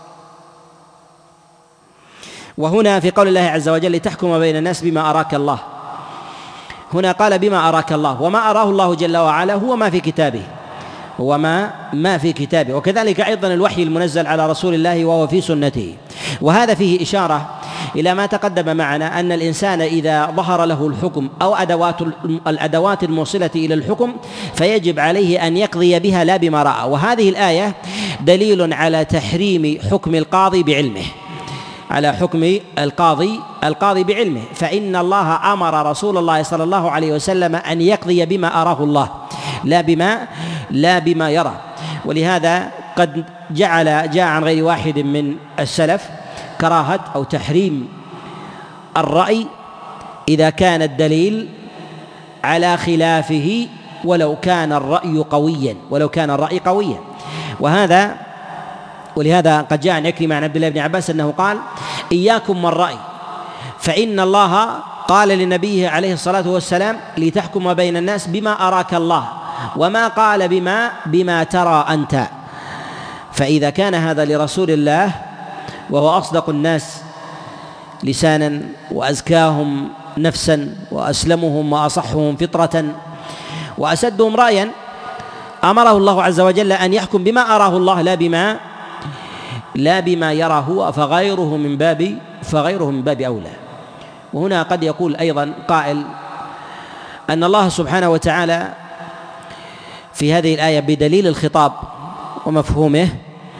وهنا في قول الله عز وجل لتحكم بين الناس بما أراك الله، هنا قال بما أراك الله، وما أراه الله جل وعلا هو ما في كتابه، هو ما ما في كتابه، وكذلك أيضا الوحي المنزل على رسول الله وهو في سنته. وهذا فيه إشارة إلى ما تقدم معنا أن الإنسان إذا ظهر له الحكم أو أدوات الأدوات الموصلة إلى الحكم فيجب عليه أن يقضي بها لا بما رأى. وهذه الآية دليل على تحريم حكم القاضي بعلمه، على حكم القاضي القاضي بعلمه، فإن الله أمر رسول الله صلى الله عليه وسلم أن يقضي بما أراه الله لا بما لا بما يرى. ولهذا قد جعل جاء عن غير واحد من السلف كراهة أو تحريم الرأي إذا كان الدليل على خلافه ولو كان الرأي قويا ولو كان الرأي قويا. وهذا ولهذا قد جاء عن عكرمة عن عبد الله بن عباس أنه قال إياكم والرأي، فإن الله قال لنبيه عليه الصلاة والسلام لتحكم بين الناس بما أراك الله، وما قال بما بما ترى أنت. فإذا كان هذا لرسول الله وهو أصدق الناس لسانا وأزكاهم نفسا وأسلمهم وأصحهم فطرة وأسدهم رأيا، أمره الله عز وجل أن يحكم بما أراه الله لا بما لا بما يرى هو، فغيره من باب فغيره من باب أولى. وهنا قد يقول أيضا قائل أن الله سبحانه وتعالى في هذه الآية بدليل الخطاب ومفهومه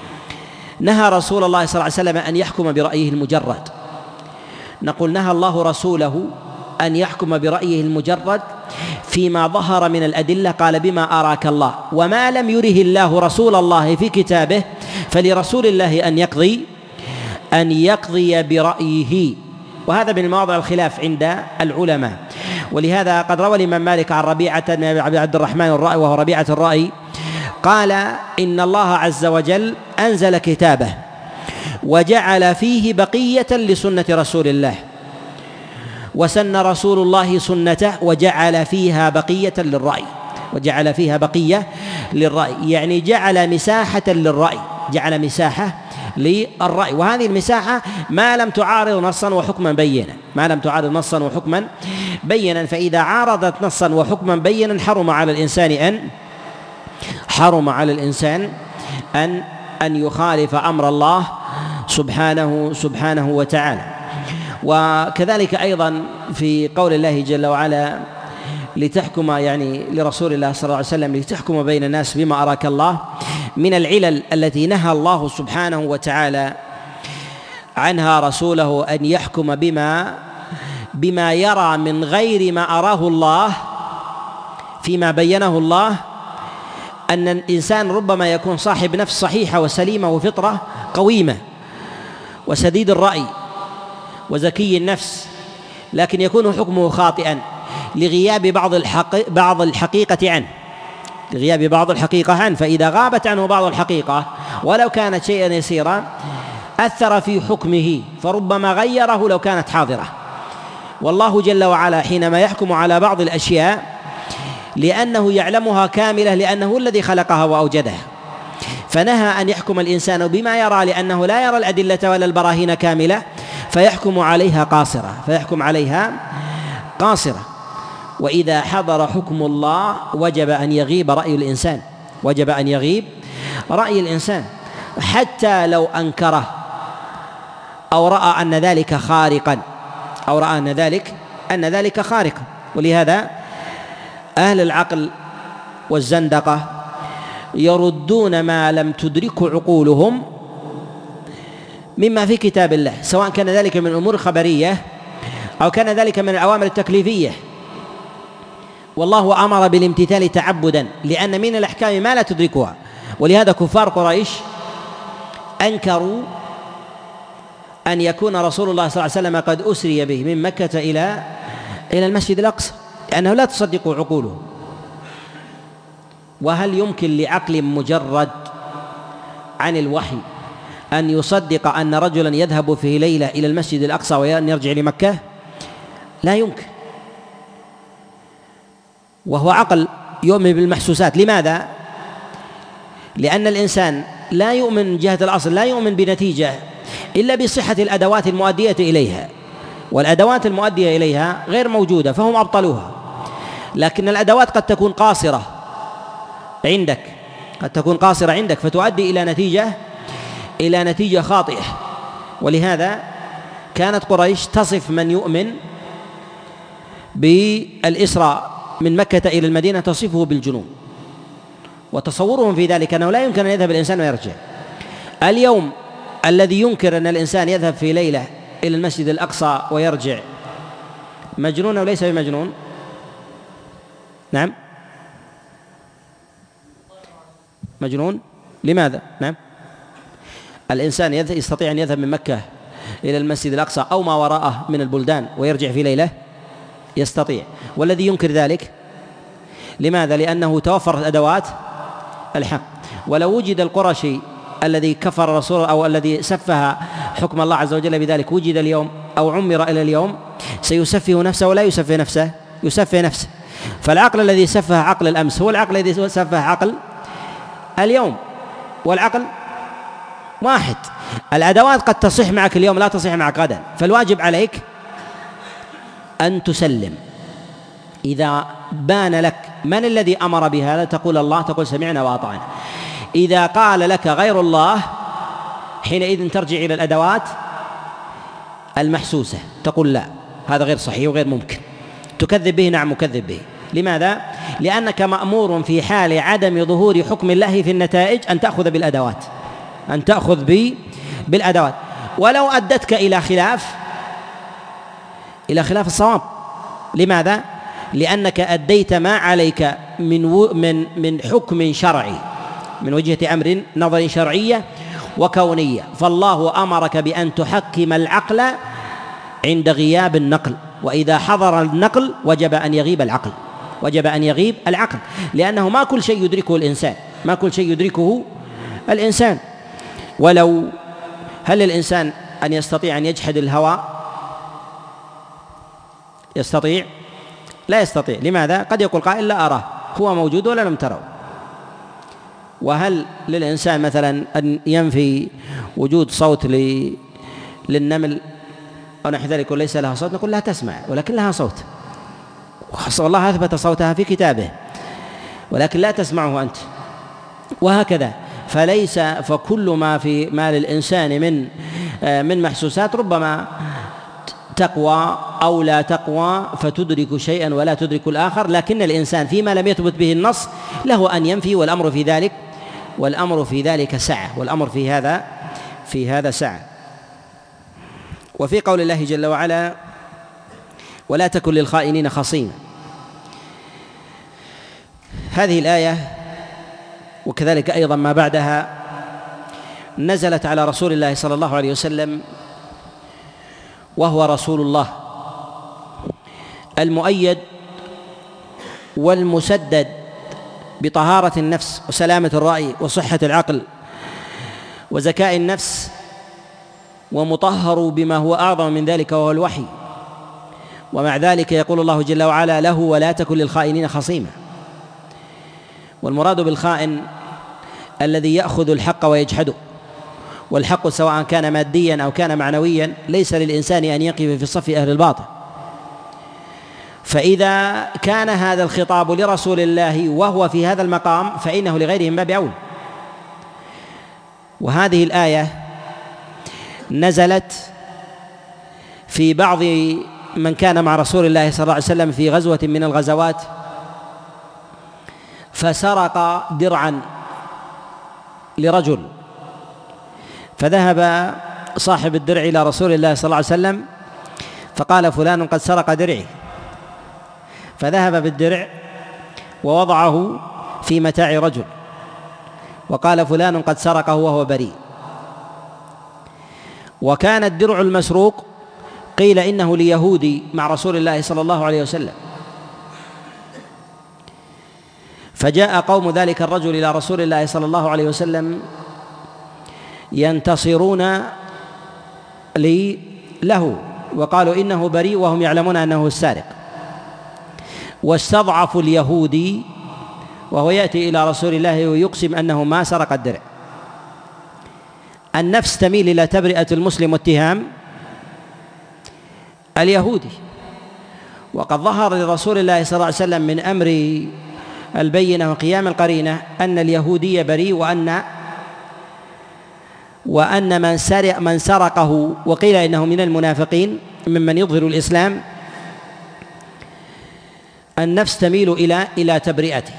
نهى رسول الله صلى الله عليه وسلم أن يحكم برأيه المجرد. نقول نهى الله رسوله أن يحكم برأيه المجرد فيما ظهر من الأدلة، قال بما أراك الله، وما لم يره الله رسول الله في كتابه فلرسول الله أن يقضي أن يقضي برأيه. وهذا من مواضع الخلاف عند العلماء. ولهذا قد روى الإمام مالك عن ربيعة بن عبد الرحمن الرأي وهو ربيعة الرأي قال إن الله عز وجل أنزل كتابه وجعل فيه بقية لسنة رسول الله، وسن رسول الله سنته وجعل فيها بقية للرأي وجعل فيها بقية للرأي يعني جعل مساحة للرأي جعل مساحة للرأي وهذه المساحة ما لم تعارض نصا وحكما بينا ما لم تعارض نصا وحكما بينا فإذا عارضت نصا وحكما بينا حرم على الإنسان أن حرم على الإنسان أن أن يخالف أمر الله سبحانه سبحانه وتعالى. وكذلك أيضا في قول الله جل وعلا لتحكم يعني لرسول الله صلى الله عليه وسلم لتحكم بين الناس بما أراك الله، من العلل التي نهى الله سبحانه وتعالى عنها رسوله أن يحكم بما بما يرى من غير ما أراه الله فيما بينه الله، أن الإنسان ربما يكون صاحب نفس صحيحة وسليمة وفطرة قويمة وسديد الرأي وزكي النفس لكن يكون حكمه خاطئا لغياب بعض الحق بعض الحقيقة عنه لغياب بعض الحقيقة عنه فإذا غابت عنه بعض الحقيقة ولو كانت شيئا يسيرا أثر في حكمه فربما غيره لو كانت حاضرة. والله جل وعلا حينما يحكم على بعض الأشياء لأنه يعلمها كاملة لأنه الذي خلقها وأوجدها، فنهى أن يحكم الإنسان بما يرى لأنه لا يرى الأدلة ولا البراهين كاملة فيحكم عليها قاصرة فيحكم عليها قاصرة. وإذا حضر حكم الله وجب أن يغيب رأي الإنسان وجب أن يغيب رأي الإنسان حتى لو أنكره أو رأى أن ذلك خارقا أو رأى أن ذلك أن ذلك خارقا. ولهذا أهل العقل والزندقة يردون ما لم تدركه عقولهم مما في كتاب الله، سواء كان ذلك من الأمور الخبرية أو كان ذلك من الأوامر التكليفية. والله أمر بالامتثال تعبدا لأن من الأحكام ما لا تدركها. ولهذا كفار قريش أنكروا أن يكون رسول الله صلى الله عليه وسلم قد أسري به من مكة إلى إلى المسجد الأقصى لأنه لا تصدق عقوله. وهل يمكن لعقل مجرد عن الوحي أن يصدق أن رجلا يذهب في ليلة إلى المسجد الأقصى وأن يرجع لمكة؟ لا يمكن، وهو عقل يؤمن بالمحسوسات. لماذا؟ لأن الإنسان لا يؤمن من جهة الأصل لا يؤمن بنتيجة إلا بصحة الأدوات المؤدية إليها، والأدوات المؤدية إليها غير موجودة فهم أبطلوها. لكن الأدوات قد تكون قاصرة عندك قد تكون قاصرة عندك فتؤدي إلى نتيجة إلى نتيجة خاطئة. ولهذا كانت قريش تصف من يؤمن بالإسراء من مكة إلى المدينة تصفه بالجنون، وتصورهم في ذلك أنه لا يمكن أن يذهب الإنسان ويرجع. اليوم الذي ينكر أن الإنسان يذهب في ليلة إلى المسجد الأقصى ويرجع مجنون أو ليس بمجنون؟ نعم مجنون. لماذا؟ نعم الإنسان يستطيع أن يذهب من مكة إلى المسجد الأقصى أو ما وراءه من البلدان ويرجع في ليلة؟ يستطيع. والذي ينكر ذلك لماذا؟ لأنه توفرت أدوات الحق. ولو وجد القرشي الذي كفر الرسول أو الذي سفه حكم الله عز وجل بذلك وجد اليوم أو عمر إلى اليوم سيسفه نفسه ولا يسفه نفسه؟ يسفه نفسه. فالعقل الذي سفه عقل الأمس هو العقل الذي سفه عقل اليوم، والعقل واحد. الأدوات قد تصح معك اليوم لا تصح معك غدا، فالواجب عليك أن تسلم. إذا بان لك من الذي أمر بهذا تقول الله، تقول سمعنا وأطعنا. إذا قال لك غير الله حينئذ ترجع إلى الأدوات المحسوسة تقول لا هذا غير صحيح وغير ممكن. تكذب به؟ نعم مكذب به. لماذا؟ لأنك مأمور في حال عدم ظهور حكم الله في النتائج أن تأخذ بالأدوات أن تأخذ بالأدوات ولو أدتك إلى خلاف إلى خلاف الصواب. لماذا؟ لأنك أديت ما عليك من من من حكم شرعي من وجهة أمر نظر شرعية وكونية. فالله أمرك بأن تحكم العقل عند غياب النقل، وإذا حضر النقل وجب أن يغيب العقل وجب أن يغيب العقل لأنه ما كل شيء يدركه الإنسان ما كل شيء يدركه الإنسان. ولو هل الإنسان أن يستطيع أن يجحد الهوى؟ يستطيع؟ لا يستطيع. لماذا؟ قد يقول قائل لا أراه، هو موجود ولا لم تروا. وهل للإنسان مثلا أن ينفي وجود صوت للنمل أو نحو ذلك وليس لها صوت؟ نقول لها تسمع ولكن لها صوت، والله أثبت صوتها في كتابه ولكن لا تسمعه أنت، وهكذا. فليس فكل ما في ما للإنسان من من محسوسات ربما تقوى أو لا تقوى فتدرك شيئا ولا تدرك الآخر، لكن الإنسان فيما لم يثبت به النص له أن ينفي، والأمر في ذلك والأمر في ذلك سعة والأمر في هذا في هذا سعة. وفي قول الله جل وعلا ولا تكن للخائنين خصيما، هذه الآية وكذلك أيضا ما بعدها نزلت على رسول الله صلى الله عليه وسلم وهو رسول الله المؤيد والمسدد بطهارة النفس وسلامة الرأي وصحة العقل وزكاء النفس، ومطهر بما هو أعظم من ذلك وهو الوحي. ومع ذلك يقول الله جل وعلا له: ولا تكن للخائنين خصيما. والمراد بالخائن الذي يأخذ الحق ويجحده، والحق سواء كان ماديا أو كان معنويا ليس للإنسان أن يقف في صف أهل الباطل. فإذا كان هذا الخطاب لرسول الله وهو في هذا المقام فإنه لغيره من باب أولى. وهذه الآية نزلت في بعض من كان مع رسول الله صلى الله عليه وسلم في غزوة من الغزوات، فسرق درعا لرجل، فذهب صاحب الدرع إلى رسول الله صلى الله عليه وسلم فقال: فلان قد سرق درعي. فذهب بالدرع ووضعه في متاع رجل وقال: فلان قد سرقه وهو بريء. وكان الدرع المسروق قيل إنه ليهودي مع رسول الله صلى الله عليه وسلم، فجاء قوم ذلك الرجل إلى رسول الله صلى الله عليه وسلم ينتصرون لي له وقالوا إنه بريء وهم يعلمون أنه السارق، واستضعفوا اليهودي وهو يأتي إلى رسول الله ويقسم أنه ما سرق الدرع. النفس تميل إلى تبرئة المسلم واتهام اليهودي، وقد ظهر لرسول الله صلى الله عليه وسلم من أمر البينة وقيام القرينة أن اليهودي بريء، وأن وأن من سرق من سرقه وقيل إنه من المنافقين ممن يظهر الإسلام، النفس تميل إلى إلى تبرئته.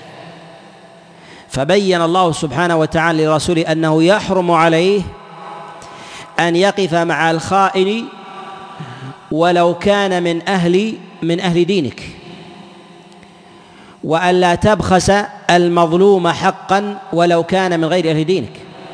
فبين الله سبحانه وتعالى لرسوله أنه يحرم عليه أن يقف مع الخائن ولو كان من أهل من أهل دينك، وأن لا تبخس المظلوم حقا ولو كان من غير أهل دينك.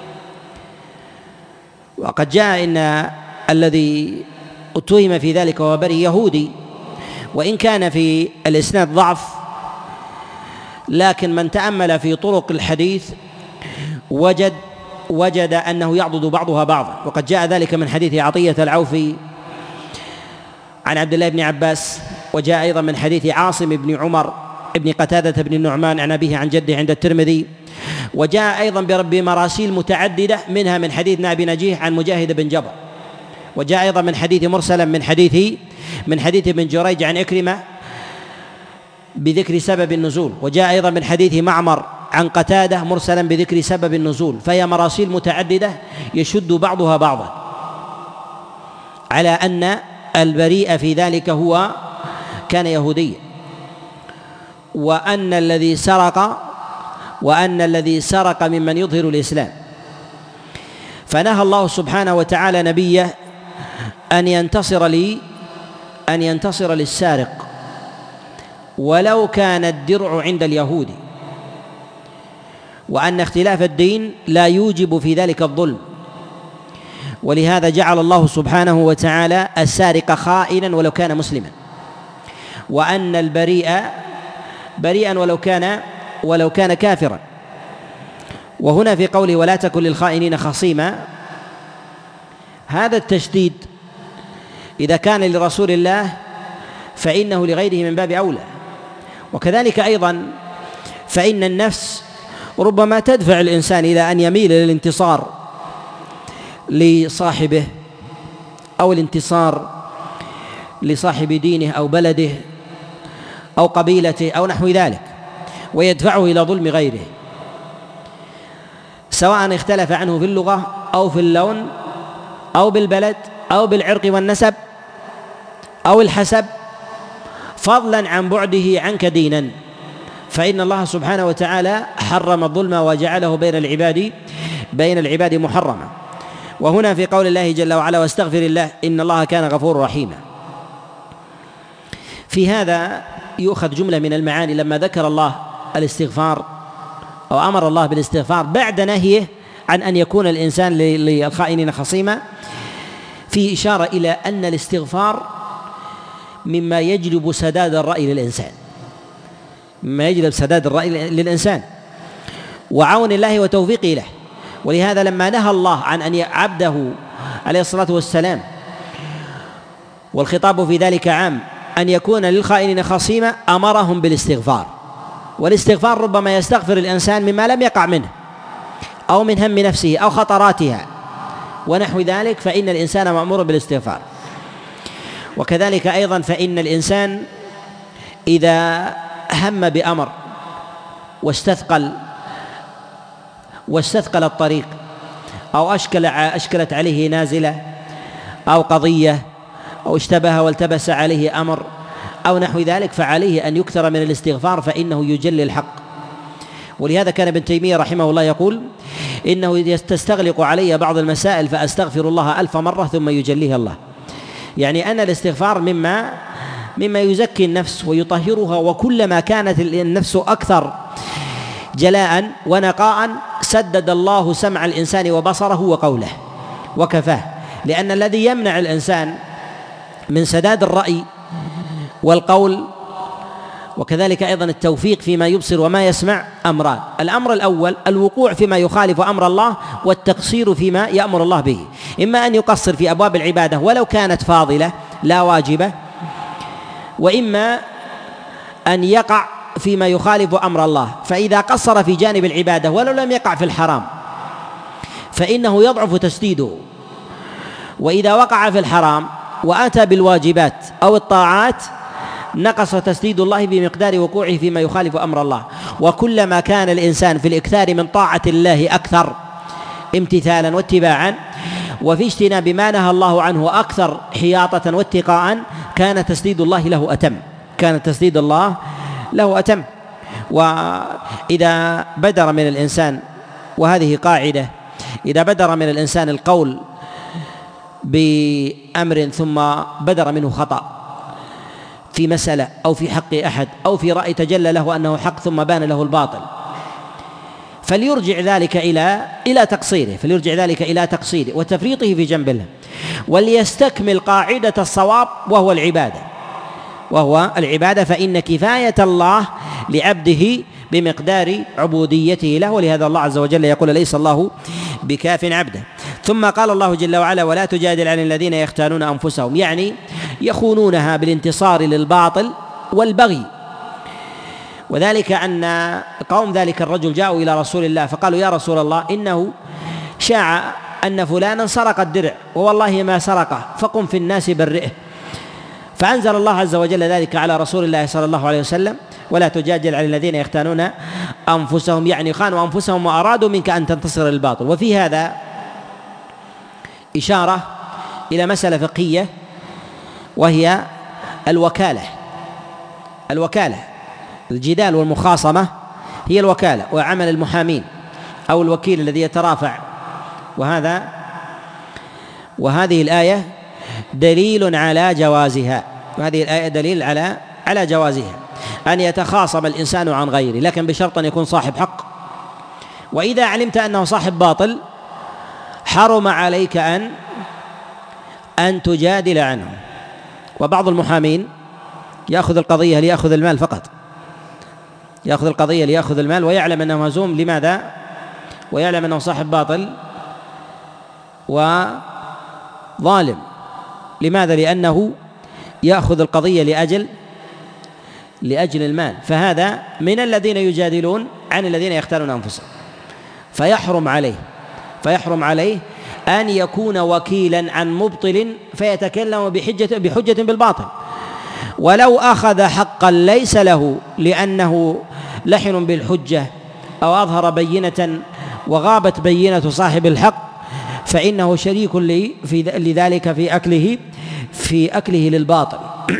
وقد جاء إن الذي اتهم في ذلك وهو بريء يهودي، وإن كان في الإسناد ضعف، لكن من تأمل في طرق الحديث وجد وجد أنه يعضد بعضها بعضا. وقد جاء ذلك من حديث عطية العوفي عن عبد الله بن عباس، وجاء أيضا من حديث عاصم بن عمر ابن قتادة بن النعمان عن أبيه عن جده عند الترمذي، وجاء أيضا بمراسيل متعددة منها من حديث أبي نجيح عن مجاهد بن جبر، وجاء أيضا من حديث مرسلا من حديث من حديث ابن جريج عن إكرمة بذكر سبب النزول، وجاء أيضا من حديث معمر عن قتادة مرسلا بذكر سبب النزول. فهي مراسيل متعددة يشد بعضها بعضا على أن البريء في ذلك هو كان يهوديا، وأن الذي سرق وأن الذي سرق ممن يظهر الإسلام. فنهى الله سبحانه وتعالى نبيه أن ينتصر لي أن ينتصر للسارق ولو كان الدرع عند اليهود، وأن اختلاف الدين لا يوجب في ذلك الظلم. ولهذا جعل الله سبحانه وتعالى السارق خائنا ولو كان مسلما، وأن البريء بريئا ولو كان ولو كان كافرا. وهنا في قوله ولا تكن للخائنين خصيما، هذا التشديد إذا كان لرسول الله فإنه لغيره من باب أولى. وكذلك أيضا فإن النفس ربما تدفع الإنسان إلى أن يميل للانتصار لصاحبه أو الانتصار لصاحب دينه أو بلده أو قبيلته أو نحو ذلك، ويدفعه إلى ظلم غيره، سواء اختلف عنه في اللغة أو في اللون أو بالبلد أو بالعرق والنسب أو الحسب، فضلا عن بعده عنك دينا. فإن الله سبحانه وتعالى حرم الظلم وجعله بين العباد بين العباد محرما. وهنا في قول الله جل وعلا واستغفر الله إن الله كان غفورا رحيما، في هذا يؤخذ جملة من المعاني لما ذكر الله الاستغفار أو أمر الله بالاستغفار بعد نهيه عن أن يكون الإنسان للخائنين خصيما، في إشارة إلى أن الاستغفار مما يجلب سداد الرأي للإنسان، مما يجلب سداد الرأي للإنسان وعون الله وتوفيقه له. ولهذا لما نهى الله عن أن عبده عليه الصلاة والسلام، والخطاب في ذلك عام، أن يكون للخائنين خصيما، أمرهم بالاستغفار. والاستغفار ربما يستغفر الإنسان مما لم يقع منه أو من هم نفسه أو خطراتها ونحو ذلك، فإن الإنسان مأمور بالاستغفار. وكذلك أيضا فإن الإنسان إذا هم بأمر واستثقل واستثقل الطريق أو أشكل أشكلت عليه نازلة أو قضية أو اشتبه والتبس عليه أمر أو نحو ذلك، فعليه أن يكثر من الاستغفار، فإنه يجلي الحق. ولهذا كان ابن تيمية رحمه الله يقول: إنه تستغلق علي بعض المسائل فأستغفر الله ألف مرة ثم يجليها الله. يعني أن الاستغفار مما مما يزكي النفس ويطهرها، وكلما كانت النفس أكثر جلاء ونقاء سدد الله سمع الإنسان وبصره وقوله وكفاه. لأن الذي يمنع الإنسان من سداد الرأي والقول وكذلك أيضا التوفيق فيما يبصر وما يسمع أمران: الأمر الأول الوقوع فيما يخالف أمر الله، والتقصير فيما يأمر الله به. إما أن يقصر في أبواب العبادة ولو كانت فاضلة لا واجبة، وإما أن يقع فيما يخالف أمر الله. فإذا قصر في جانب العبادة ولو لم يقع في الحرام فإنه يضعف تسديده، وإذا وقع في الحرام وأتى بالواجبات أو الطاعات نقص تسديد الله بمقدار وقوعه فيما يخالف أمر الله. وكلما كان الإنسان في الإكثار من طاعة الله أكثر امتثالا واتباعا، وفي اجتناب ما نهى الله عنه أكثر حياطة واتقاء، كان تسديد الله له أتم كان تسديد الله له أتم. وإذا بدر من الإنسان، وهذه قاعدة، إذا بدر من الإنسان القول بأمر ثم بدر منه خطأ في مسألة أو في حق أحد أو في رأي تجلى له أنه حق ثم بان له الباطل، فليرجع ذلك إلى إلى تقصيره فليرجع ذلك إلى تقصيره وتفريطه في جنب الله، وليستكمل قاعدة الصواب وهو العبادة وهو العبادة فإن كفاية الله لعبده بمقدار عبوديته له. ولهذا الله عز وجل يقول: ليس الله بكاف عبده. ثم قال الله جل وعلا: ولا تجادل عن الذين يختانون أنفسهم، يعني يخونونها بالانتصار للباطل والبغي. وذلك أن قوم ذلك الرجل جاءوا إلى رسول الله فقالوا: يا رسول الله، إنه شاع أن فلانا سرق الدرع ووالله ما سرقه، فقم في الناس برئه. فأنزل الله عز وجل ذلك على رسول الله صلى الله عليه وسلم: ولا تجادل عن الذين يختانون أنفسهم، يعني خانوا أنفسهم وأرادوا منك أن تنتصر للباطل. وفي هذا إشارة إلى مسألة فقهية، وهي الوكالة الوكالة الجدال والمخاصمة هي الوكالة، وعمل المحامين أو الوكيل الذي يترافع. وهذا وهذه الآية دليل على جوازها وهذه الآية دليل على على جوازها أن يتخاصم الإنسان عن غيره، لكن بشرط أن يكون صاحب حق. وإذا علمت أنه صاحب باطل حرم عليك أن أن تجادل عنه. وبعض المحامين يأخذ القضية ليأخذ المال فقط، يأخذ القضية ليأخذ المال ويعلم أنه مهزوم. لماذا؟ ويعلم أنه صاحب باطل وظالم. لماذا؟ لأنه يأخذ القضية لأجل لأجل المال. فهذا من الذين يجادلون عن الذين يختارون أنفسهم، فيحرم عليه فيحرم عليه أن يكون وكيلا عن مبطل فيتكلم بحجة بحجة بالباطل، ولو أخذ حقا ليس له لأنه لحن بالحجة أو أظهر بينة وغابت بينة صاحب الحق، فإنه شريك لذلك في أكله في أكله للباطل.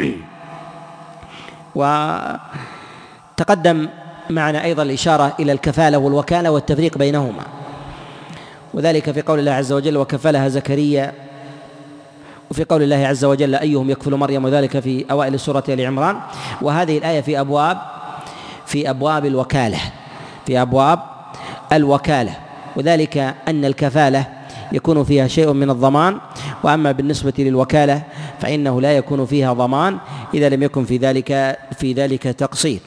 وتقدم معنا أيضا الإشارة إلى الكفالة والوكالة والتفريق بينهما، وذلك في قول الله عز وجل: وكفلها زكريا، وفي قول الله عز وجل: أيهم يكفل مريم، وذلك في أوائل سورة آل عمران. وهذه الآية في أبواب في أبواب الوكالة في أبواب الوكالة وذلك أن الكفالة يكون فيها شيء من الضمان، وأما بالنسبة للوكالة فإنه لا يكون فيها ضمان إذا لم يكن في ذلك في ذلك تقصير.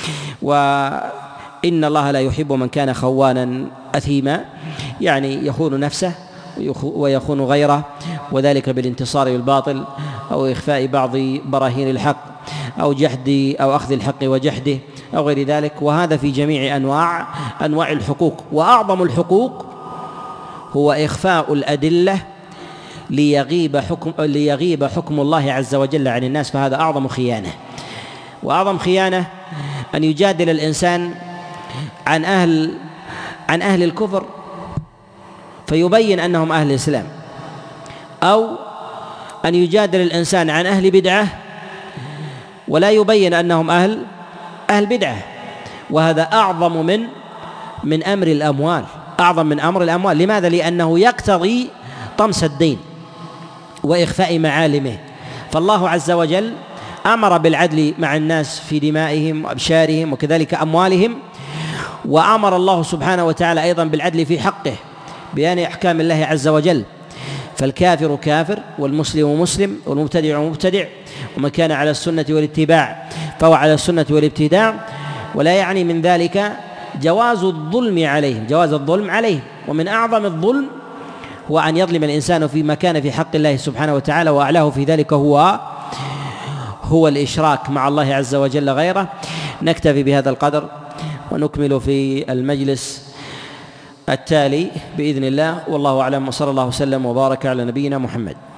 وإن الله لا يحب من كان خوانا أثيما، يعني يخون نفسه ويخون غيره، وذلك بالانتصار بالباطل أو إخفاء بعض براهين الحق أو جحد أو أخذ الحق وجحده أو غير ذلك. وهذا في جميع أنواع أنواع الحقوق. وأعظم الحقوق هو إخفاء الأدلة ليغيب حكم ليغيب حكم الله عز وجل عن الناس، فهذا أعظم خيانة. وأعظم خيانة أن يجادل الإنسان عن أهل عن أهل الكفر فيبين أنهم أهل الإسلام، أو أن يجادل الإنسان عن أهل بدعة ولا يبين أنهم أهل أهل بدعة، وهذا أعظم من من أمر الأموال، أعظم من أمر الأموال. لماذا؟ لأنه يقتضي طمس الدين وإخفاء معالمه. فالله عز وجل أمر بالعدل مع الناس في دمائهم وأبشارهم وكذلك أموالهم، وأمر الله سبحانه وتعالى أيضا بالعدل في حقه بيان أحكام الله عز وجل. فالكافر كافر، والمسلم مسلم، والمبتدع مبتدع، ومن كان على السنة والاتباع فهو على السنة والابتداع. ولا يعني من ذلك جواز الظلم عليهم، جواز الظلم عليهم. ومن أعظم الظلم هو أن يظلم الإنسان فيما كان في حق الله سبحانه وتعالى، وأعلاه في ذلك هو هو الإشراك مع الله عز وجل غيره. نكتفي بهذا القدر ونكمل في المجلس التالي بإذن الله، والله أعلم، وصلى الله وسلم وبارك على نبينا محمد.